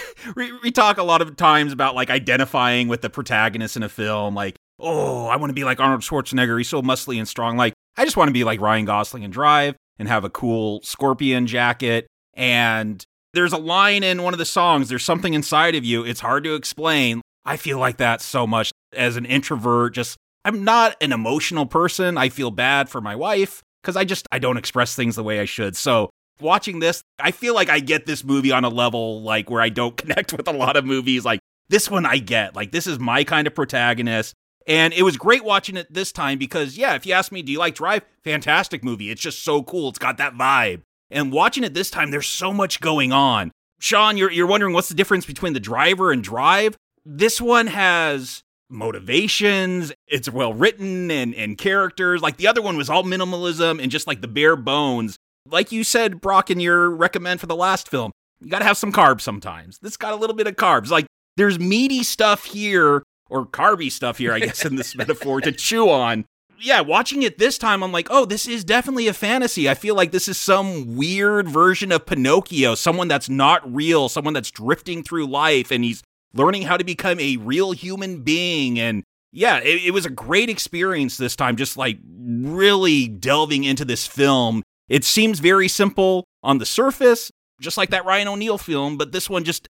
We talk a lot of times about identifying with the protagonist in a film. Oh, I want to be like Arnold Schwarzenegger. He's so muscly and strong. I just want to be like Ryan Gosling in Drive and have a cool Scorpion jacket. And there's a line in one of the songs, there's something inside of you. It's hard to explain. I feel like that so much as an introvert. I'm not an emotional person. I feel bad for my wife because I don't express things the way I should. So watching this, I feel like I get this movie on a level where I don't connect with a lot of movies. this one I get. Like, this is my kind of protagonist. And it was great watching it this time because, yeah, if you ask me, do you like Drive? Fantastic movie. It's just so cool. It's got that vibe. And watching it this time, there's so much going on. Sean, you're wondering what's the difference between The Driver and Drive? This one has motivations. It's well written and characters. Like, the other one was all minimalism and just like the bare bones. Like you said, Brock, in your recommend for the last film, you got to have some carbs sometimes. This got a little bit of carbs. Like, there's meaty stuff here, or carby stuff here, I guess, in this metaphor, to chew on. Yeah, watching it this time, I'm like, oh, this is definitely a fantasy. I feel like this is some weird version of Pinocchio, someone that's not real, someone that's drifting through life, and he's learning how to become a real human being. And yeah, it was a great experience this time, just like really delving into this film. It seems very simple on the surface, just like that Ryan O'Neal film, but this one just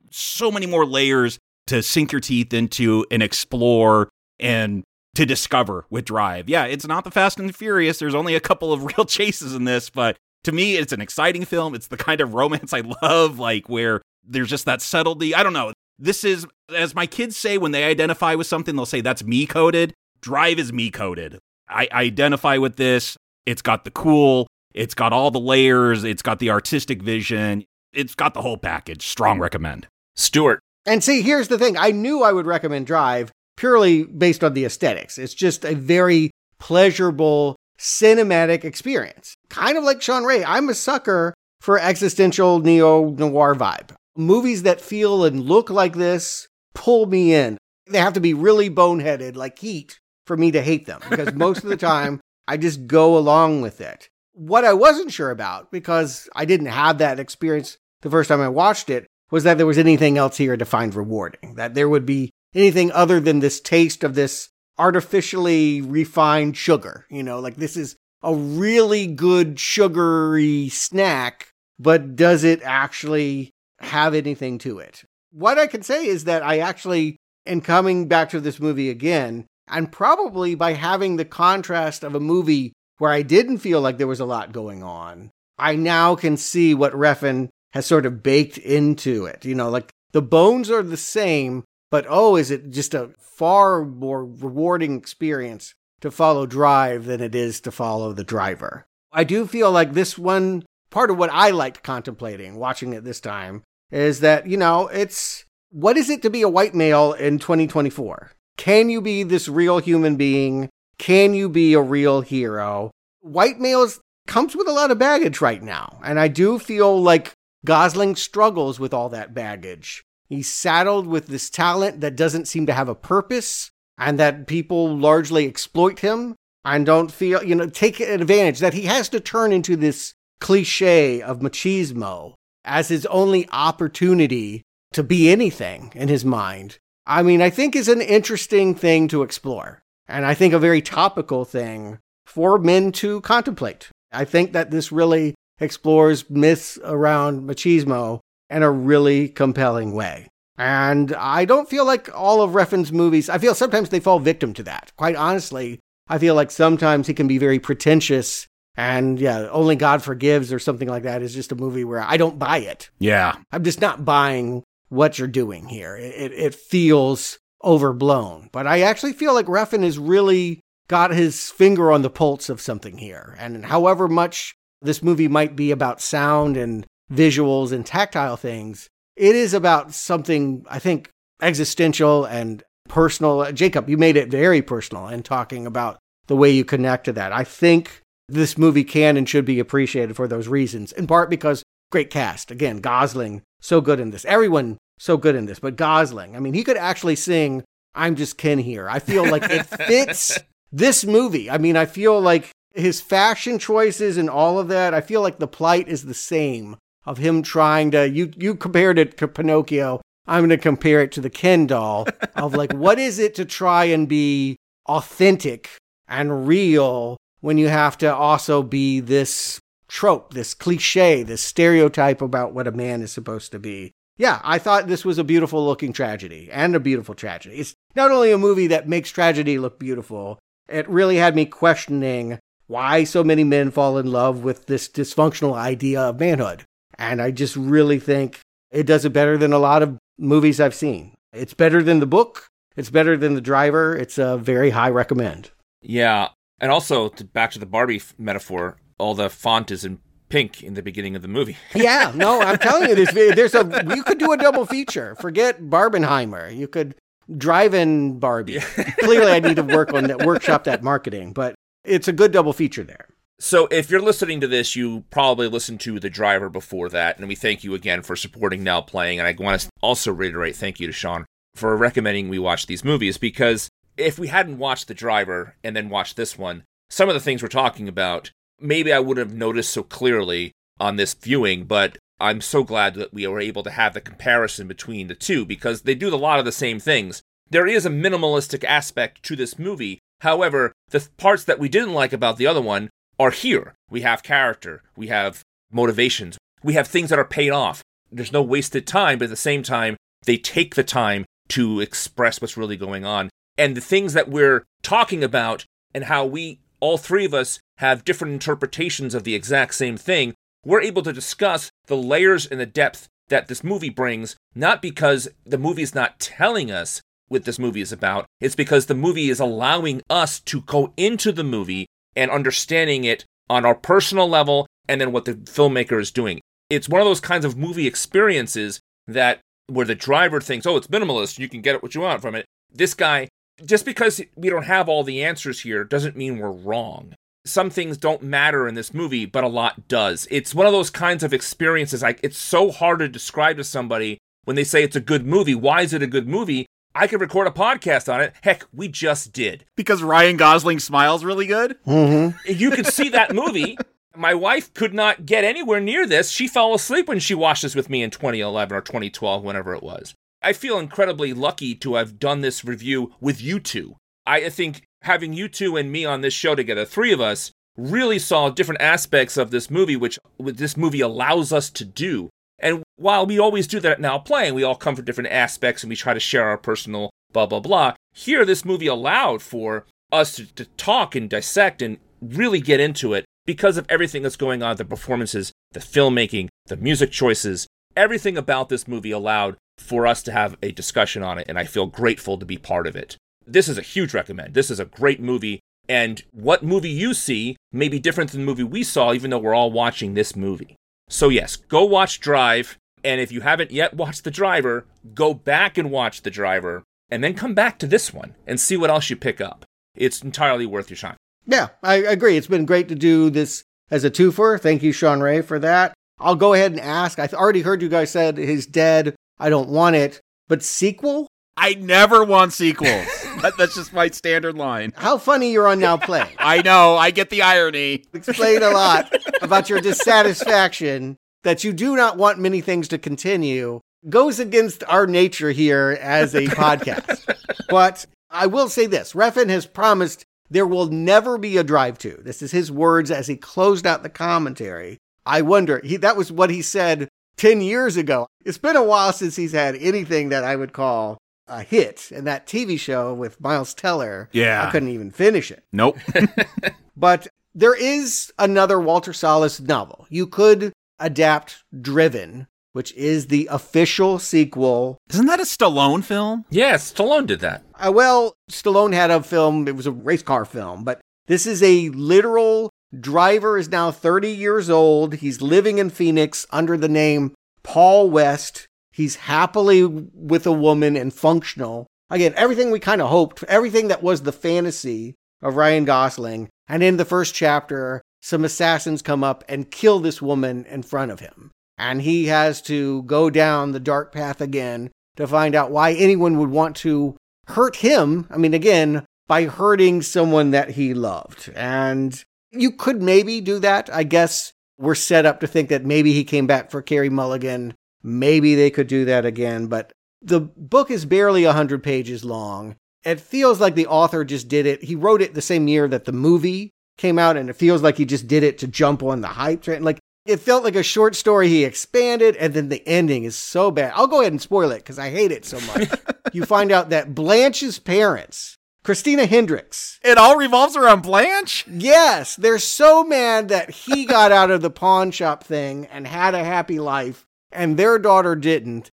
so many more layers to sink your teeth into and explore and to discover with Drive. Yeah, it's not the Fast and the Furious. There's only a couple of real chases in this, but to me, it's an exciting film. It's the kind of romance I love, like where there's just that subtlety. I don't know. This is, as my kids say, when they identify with something, they'll say, that's me coded. Drive is me coded. I identify with this. It's got the cool. It's got all the layers. It's got the artistic vision. It's got the whole package. Strong recommend. Stuart. And see, here's the thing. I knew I would recommend Drive purely based on the aesthetics. It's just a very pleasurable cinematic experience. Kind of like Sean Ray. I'm a sucker for existential neo-noir vibe. Movies that feel and look like this pull me in. They have to be really boneheaded, like Heat, for me to hate them, because most of the time I just go along with it. What I wasn't sure about, because I didn't have that experience the first time I watched it, was that there was anything else here to find rewarding, that there would be anything other than this taste of this artificially refined sugar. You know, like this is a really good sugary snack, but does it actually have anything to it? What I can say is that I actually, in coming back to this movie again, and probably by having the contrast of a movie where I didn't feel like there was a lot going on, I now can see what Refn has sort of baked into it. You know, like the bones are the same, but oh, is it just a far more rewarding experience to follow Drive than it is to follow The Driver. I do feel like this one, part of what I liked contemplating, watching it this time, is that, you know, it's, what is it to be a white male in 2024? Can you be this real human being? Can you be a real hero? White males comes with a lot of baggage right now. And I do feel like Gosling struggles with all that baggage. He's saddled with this talent that doesn't seem to have a purpose and that people largely exploit him and don't feel, you know, take advantage, that he has to turn into this cliche of machismo as his only opportunity to be anything in his mind. I mean, I think is an interesting thing to explore. And I think a very topical thing for men to contemplate. I think that this really explores myths around machismo in a really compelling way. And I don't feel like all of Refn's movies, I feel sometimes they fall victim to that. Quite honestly, I feel like sometimes he can be very pretentious and yeah, Only God Forgives or something like that is just a movie where I don't buy it. Yeah. I'm just not buying what you're doing here. It feels overblown. But I actually feel like Refn has really got his finger on the pulse of something here. And however much this movie might be about sound and visuals and tactile things, it is about something, I think, existential and personal. Jacob, you made it very personal in talking about the way you connect to that. I think this movie can and should be appreciated for those reasons, in part because great cast. Again, Gosling, so good in this. Everyone, so good in this. But Gosling, I mean, he could actually sing I'm Just Ken Here. I feel like it fits this movie. I mean, I feel like his fashion choices and all of that, I feel like the plight is the same of him trying to, you compared it to Pinocchio. I'm going to compare it to the Ken doll of like, what is it to try and be authentic and real when you have to also be this trope, this cliche, this stereotype about what a man is supposed to be. Yeah, I thought this was a beautiful looking tragedy and a beautiful tragedy. It's not only a movie that makes tragedy look beautiful, it really had me questioning why so many men fall in love with this dysfunctional idea of manhood. And I just really think it does it better than a lot of movies I've seen. It's better than the book. It's better than The Driver. It's a very high recommend. Yeah. And also, back to the Barbie metaphor, all the font is in pink in the beginning of the movie. Yeah, no, I'm telling you, you could do a double feature. Forget Barbenheimer. You could drive in Barbie. Clearly, I need to workshop that marketing, but it's a good double feature there. So if you're listening to this, you probably listened to The Driver before that, and we thank you again for supporting Now Playing, and I want to also reiterate thank you to Sean for recommending we watch these movies, because if we hadn't watched The Driver and then watched this one, some of the things we're talking about, maybe I would have noticed so clearly on this viewing, but I'm so glad that we were able to have the comparison between the two, because they do a lot of the same things. There is a minimalistic aspect to this movie. However, the parts that we didn't like about the other one are here. We have character, we have motivations, we have things that are paid off. There's no wasted time, but at the same time, they take the time to express what's really going on. And the things that we're talking about and how we, all three of us, have different interpretations of the exact same thing, we're able to discuss the layers and the depth that this movie brings, not because the movie's not telling us what this movie is about, it's because the movie is allowing us to go into the movie and understanding it on our personal level, and then what the filmmaker is doing. It's one of those kinds of movie experiences that where the driver thinks, oh, it's minimalist, you can get what you want from it. This guy, just because we don't have all the answers here doesn't mean we're wrong. Some things don't matter in this movie, but a lot does. It's one of those kinds of experiences, it's so hard to describe to somebody when they say it's a good movie. Why is it a good movie? I could record a podcast on it. Heck, we just did. Because Ryan Gosling smiles really good? Mm-hmm. You could see that movie. My wife could not get anywhere near this. She fell asleep when she watched this with me in 2011 or 2012, whenever it was. I feel incredibly lucky to have done this review with you two. I think having you two and me on this show together, three of us, really saw different aspects of this movie, which this movie allows us to do. And while we always do that at Now Playing, we all come from different aspects and we try to share our personal blah, blah, blah. Here, this movie allowed for us to talk and dissect and really get into it because of everything that's going on, the performances, the filmmaking, the music choices. Everything about this movie allowed for us to have a discussion on it, and I feel grateful to be part of it. This is a huge recommend. This is a great movie, and what movie you see may be different than the movie we saw, even though we're all watching this movie. So yes, go watch Drive, and if you haven't yet watched The Driver, go back and watch The Driver, and then come back to this one and see what else you pick up. It's entirely worth your time. Yeah, I agree. It's been great to do this as a twofer. Thank you, Sean Ray, for that. I'll go ahead and ask. I've already heard you guys said he's dead. I don't want it. But sequel? I never want sequels. That's just my standard line. How funny you're on Now Playing. I know. I get the irony. Explain a lot about your dissatisfaction that you do not want many things to continue. Goes against our nature here as a podcast. But I will say this. Refn has promised there will never be a Drive 2. This is his words as he closed out the commentary. I wonder, that was what he said 10 years ago. It's been a while since he's had anything that I would call a hit. And that TV show with Miles Teller, yeah, I couldn't even finish it. Nope. But there is another Walter Salles novel. You could adapt Driven, which is the official sequel. Isn't that a Stallone film? Yes, Stallone did that. Well, Stallone had a film. It was a race car film, but this is a literal. Driver is now 30 years old. He's living in Phoenix under the name Paul West. He's happily with a woman and functional. Again, everything we kind of hoped, everything that was the fantasy of Ryan Gosling. And in the first chapter, some assassins come up and kill this woman in front of him. And he has to go down the dark path again to find out why anyone would want to hurt him. I mean, again, by hurting someone that he loved. And you could maybe do that. I guess we're set up to think that maybe he came back for Carey Mulligan. Maybe they could do that again. But the book is barely 100 pages long. It feels like the author just did it. He wrote it the same year that the movie came out, and it feels like he just did it to jump on the hype train. Like, it felt like a short story he expanded, and then the ending is so bad. I'll go ahead and spoil it because I hate it so much. You find out that Blanche's parents, Christina Hendricks. It all revolves around Blanche? Yes, they're so mad that he got out of the pawn shop thing and had a happy life, and their daughter didn't,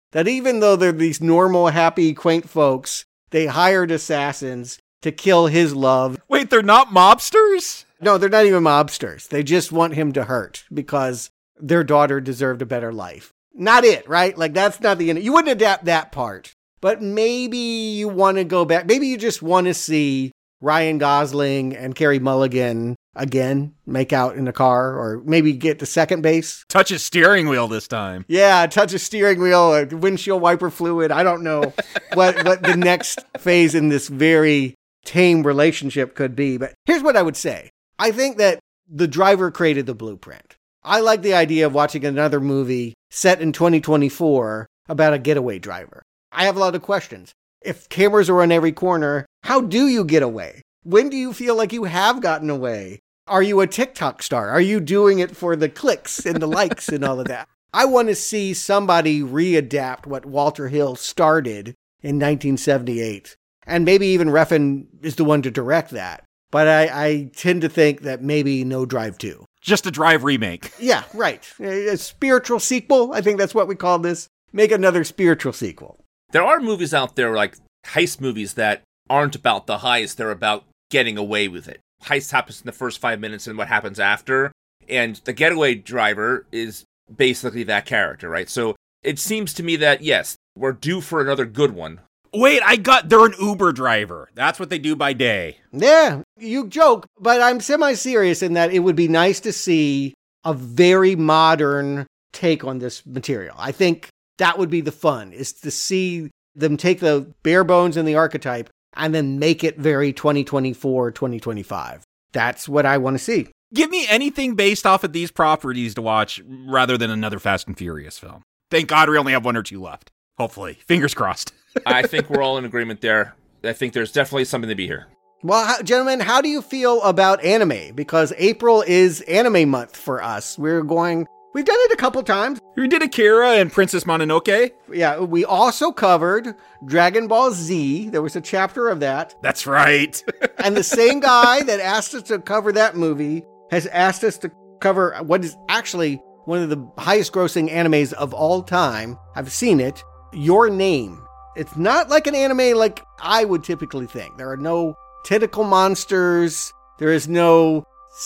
that even though they're these normal, happy, quaint folks, they hired assassins to kill his love. Wait, they're not mobsters? No, they're not even mobsters. They just want him to hurt because their daughter deserved a better life. Not it, right? Like, that's not the end. You wouldn't adapt that part. But maybe you want to go back. Maybe you just want to see Ryan Gosling and Carey Mulligan again make out in a car, or maybe get to second base. Touch a steering wheel this time. Yeah, touch a steering wheel or windshield wiper fluid. I don't know what the next phase in this very tame relationship could be. But here's what I would say. I think that the driver created the blueprint. I like the idea of watching another movie set in 2024 about a getaway driver. I have a lot of questions. If cameras are on every corner, how do you get away? When do you feel like you have gotten away? Are you a TikTok star? Are you doing it for the clicks and the likes and all of that? I want to see somebody readapt what Walter Hill started in 1978. And maybe even Refn is the one to direct that. But I tend to think that maybe no Drive 2. Just a Drive remake. Yeah, right. A spiritual sequel. I think that's what we call this. Make another spiritual sequel. There are movies out there, like heist movies, that aren't about the heist. They're about getting away with it. Heist happens in the first 5 minutes and what happens after. And the getaway driver is basically that character, right? So it seems to me that, yes, we're due for another good one. Wait, they're an Uber driver. That's what they do by day. Yeah, you joke, but I'm semi-serious in that it would be nice to see a very modern take on this material. I think that would be the fun, is to see them take the bare bones and the archetype and then make it very 2024, 2025. That's what I want to see. Give me anything based off of these properties to watch rather than another Fast and Furious film. Thank God we only have 1 or 2 left. Hopefully. Fingers crossed. I think we're all in agreement there. I think there's definitely something to be here. Well, gentlemen, how do you feel about anime? Because April is anime month for us. We've done it a couple times. We did Akira and Princess Mononoke. Yeah, we also covered Dragon Ball Z. There was a chapter of that. That's right. And the same guy that asked us to cover that movie has asked us to cover what is actually one of the highest grossing animes of all time. I've seen it. Your Name. It's not like an anime like I would typically think. There are no tentacle monsters. There is no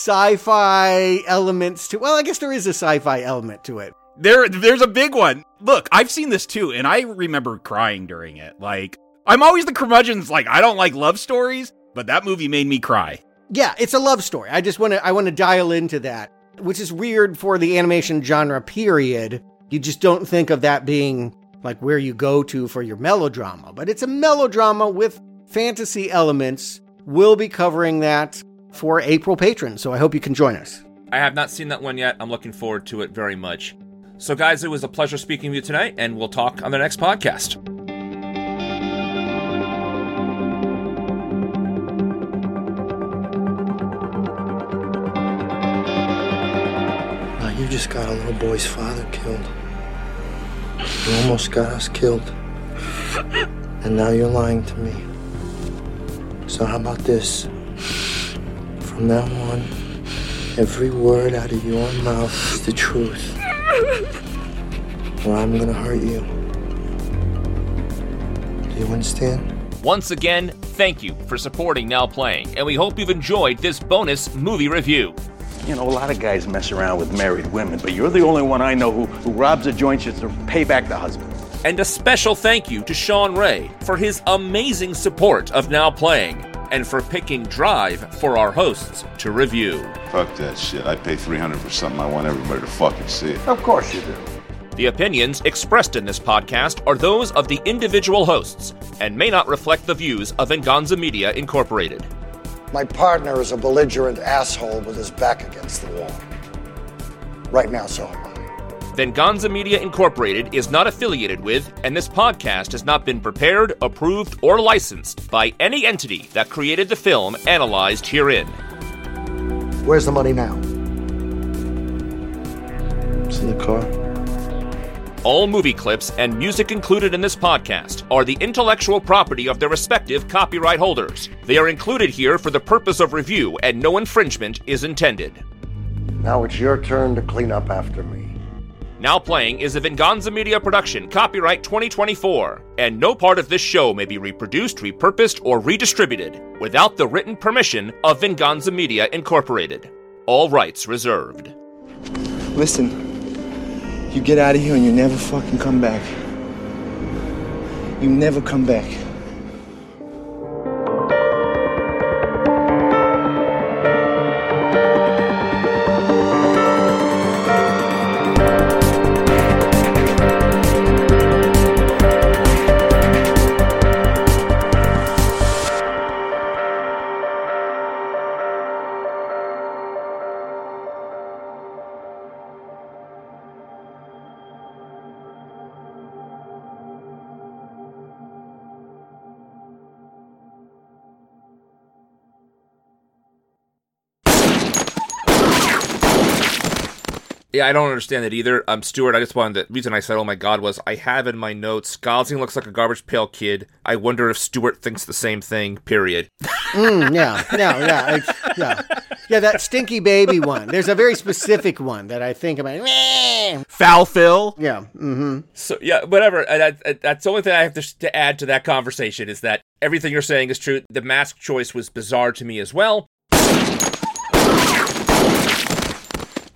sci-fi elements to, well, I guess there is a sci-fi element to it. There's a big one. Look, I've seen this too, and I remember crying during it. Like, I'm always the curmudgeons, like, I don't like love stories, but that movie made me cry. Yeah, it's a love story. I want to dial into that, which is weird for the animation genre period. You just don't think of that being like where you go to for your melodrama, but it's a melodrama with fantasy elements. We'll be covering that for April patrons, so I hope you can join us. I have not seen that one yet. I'm looking forward to it very much. So guys, it was a pleasure speaking with you tonight, and we'll talk on the next podcast. Now you just got a little boy's father killed. You almost got us killed. And now you're lying to me. So how about this? From now on, every word out of your mouth is the truth. Or I'm gonna hurt you. Do you understand? Once again, thank you for supporting Now Playing, and we hope you've enjoyed this bonus movie review. You know, a lot of guys mess around with married women, but you're the only one I know who robs a joint just to pay back the husband. And a special thank you to Sean Ray for his amazing support of Now Playing, and for picking Drive for our hosts to review. Fuck that shit. I pay $300 for something I want everybody to fucking see. Of course you do. The opinions expressed in this podcast are those of the individual hosts and may not reflect the views of Venganza Media Incorporated. My partner is a belligerent asshole with his back against the wall. Right now, so am I. Venganza Media Incorporated is not affiliated with, and this podcast has not been prepared, approved, or licensed by any entity that created the film analyzed herein. Where's the money now? It's in the car. All movie clips and music included in this podcast are the intellectual property of their respective copyright holders. They are included here for the purpose of review, and no infringement is intended. Now it's your turn to clean up after me. Now playing is a Venganza Media production, copyright 2024, and no part of this show may be reproduced, repurposed, or redistributed without the written permission of Venganza Media Incorporated. All rights reserved. Listen, you get out of here and you never fucking come back. You never come back. Yeah, I don't understand it either. Stuart, I just wanted the reason I said, oh my god, was I have in my notes, Gosling looks like a Garbage Pail Kid. I wonder if Stuart thinks the same thing, period. Yeah, that stinky baby one. There's a very specific one that I think about. Foul Phil. Yeah. Mm-hmm. So, yeah, whatever. That's the only thing I have to add to that conversation is that everything you're saying is true. The mask choice was bizarre to me as well.